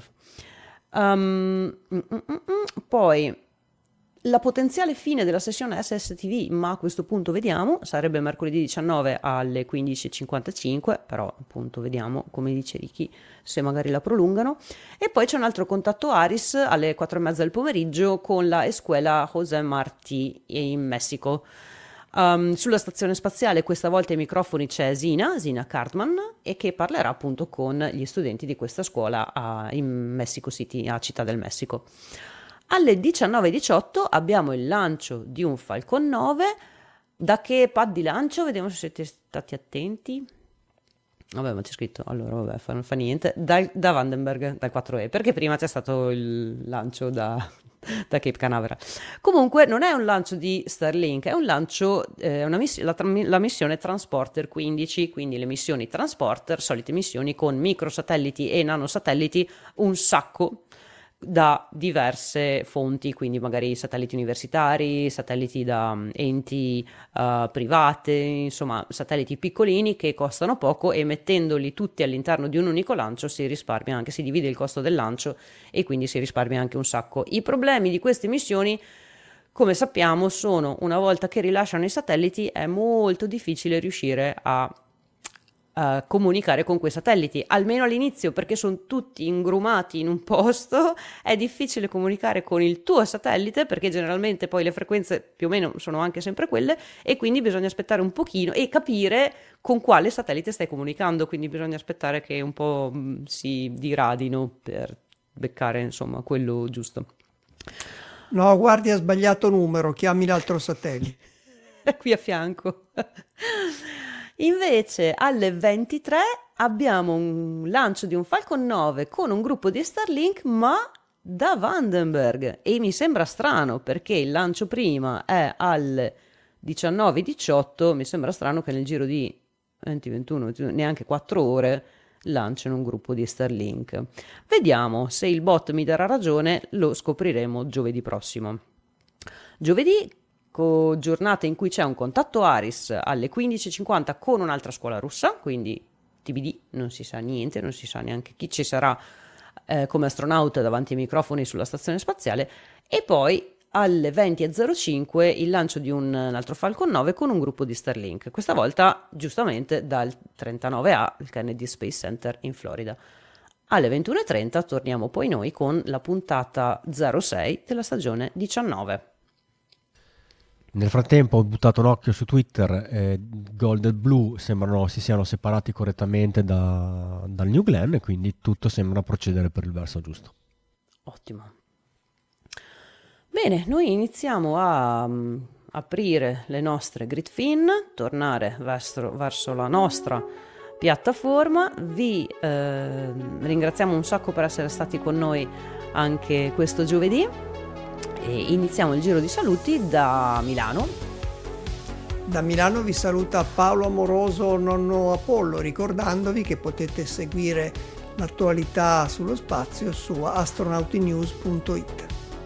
Poi la potenziale fine della sessione SSTV, ma a questo punto vediamo, sarebbe mercoledì 19 alle 15.55, però appunto vediamo, come dice Ricky, se magari la prolungano. E poi c'è un altro contatto Aris alle 4:30 del pomeriggio con la Escuela José Martí in Messico. Sulla stazione spaziale questa volta ai microfoni c'è Zina Cartman, e che parlerà appunto con gli studenti di questa scuola in Mexico City, a Città del Messico. Alle 19.18 abbiamo il lancio di un Falcon 9. Da che pad di lancio? Vediamo se siete stati attenti. Vabbè, ma c'è scritto, allora vabbè, non fa niente. Da Vandenberg, dal 4E, perché prima c'è stato il lancio da Cape Canaveral. Comunque non è un lancio di Starlink, è un lancio, la missione Transporter 15, quindi le missioni Transporter, solite missioni con microsatelliti e nanosatelliti, un sacco, da diverse fonti, quindi magari satelliti universitari, satelliti da enti private, insomma satelliti piccolini che costano poco, e mettendoli tutti all'interno di un unico lancio si risparmia anche, si divide il costo del lancio e quindi si risparmia anche un sacco. I problemi di queste missioni, come sappiamo, sono: una volta che rilasciano i satelliti è molto difficile riuscire a comunicare con quei satelliti, almeno all'inizio, perché sono tutti ingrumati in un posto. È difficile comunicare con il tuo satellite perché generalmente poi le frequenze più o meno sono anche sempre quelle, e quindi bisogna aspettare un pochino e capire con quale satellite stai comunicando, quindi bisogna aspettare che un po' si diradino per beccare insomma quello giusto. No, guardi, ha sbagliato numero, chiami l'altro satellite. È qui a fianco. Invece alle 23 abbiamo un lancio di un Falcon 9 con un gruppo di Starlink, ma da Vandenberg, e mi sembra strano perché il lancio prima è alle 19:18, mi sembra strano che nel giro di 21, neanche 4 ore lanciano un gruppo di Starlink. Vediamo se il bot mi darà ragione, lo scopriremo giovedì prossimo. Giovedì, giornata in cui c'è un contatto Aris alle 15:50 con un'altra scuola russa, quindi TBD, non si sa niente, non si sa neanche chi ci sarà come astronauta davanti ai microfoni sulla stazione spaziale, e poi alle 20:05 il lancio di un altro Falcon 9 con un gruppo di Starlink, questa volta giustamente dal 39A, il Kennedy Space Center in Florida. Alle 21:30 torniamo poi noi con la puntata 06 della stagione 19. Nel frattempo ho buttato un occhio su Twitter, Gold e Blue sembrano si siano separati correttamente dal New Glenn, e quindi tutto sembra procedere per il verso giusto. Ottimo. Bene, noi iniziamo a aprire le nostre grid fin, tornare verso la nostra piattaforma. Vi ringraziamo un sacco per essere stati con noi anche questo giovedì. E iniziamo il giro di saluti da Milano. Da Milano vi saluta Paolo Amoroso, nonno Apollo, ricordandovi che potete seguire l'attualità sullo spazio su astronautinews.it.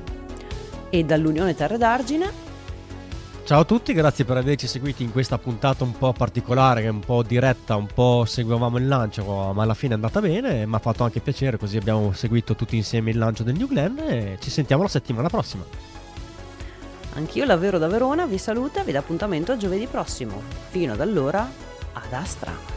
E dall'Unione Terre d'Argine. Ciao a tutti, grazie per averci seguiti in questa puntata un po' particolare, un po' diretta, un po' seguivamo il lancio, ma alla fine è andata bene, mi ha fatto anche piacere, così abbiamo seguito tutti insieme il lancio del New Glenn, e ci sentiamo la settimana prossima. Anch'io, Lavero da Verona, vi saluta e vi dà appuntamento a giovedì prossimo. Fino ad allora, ad Astra!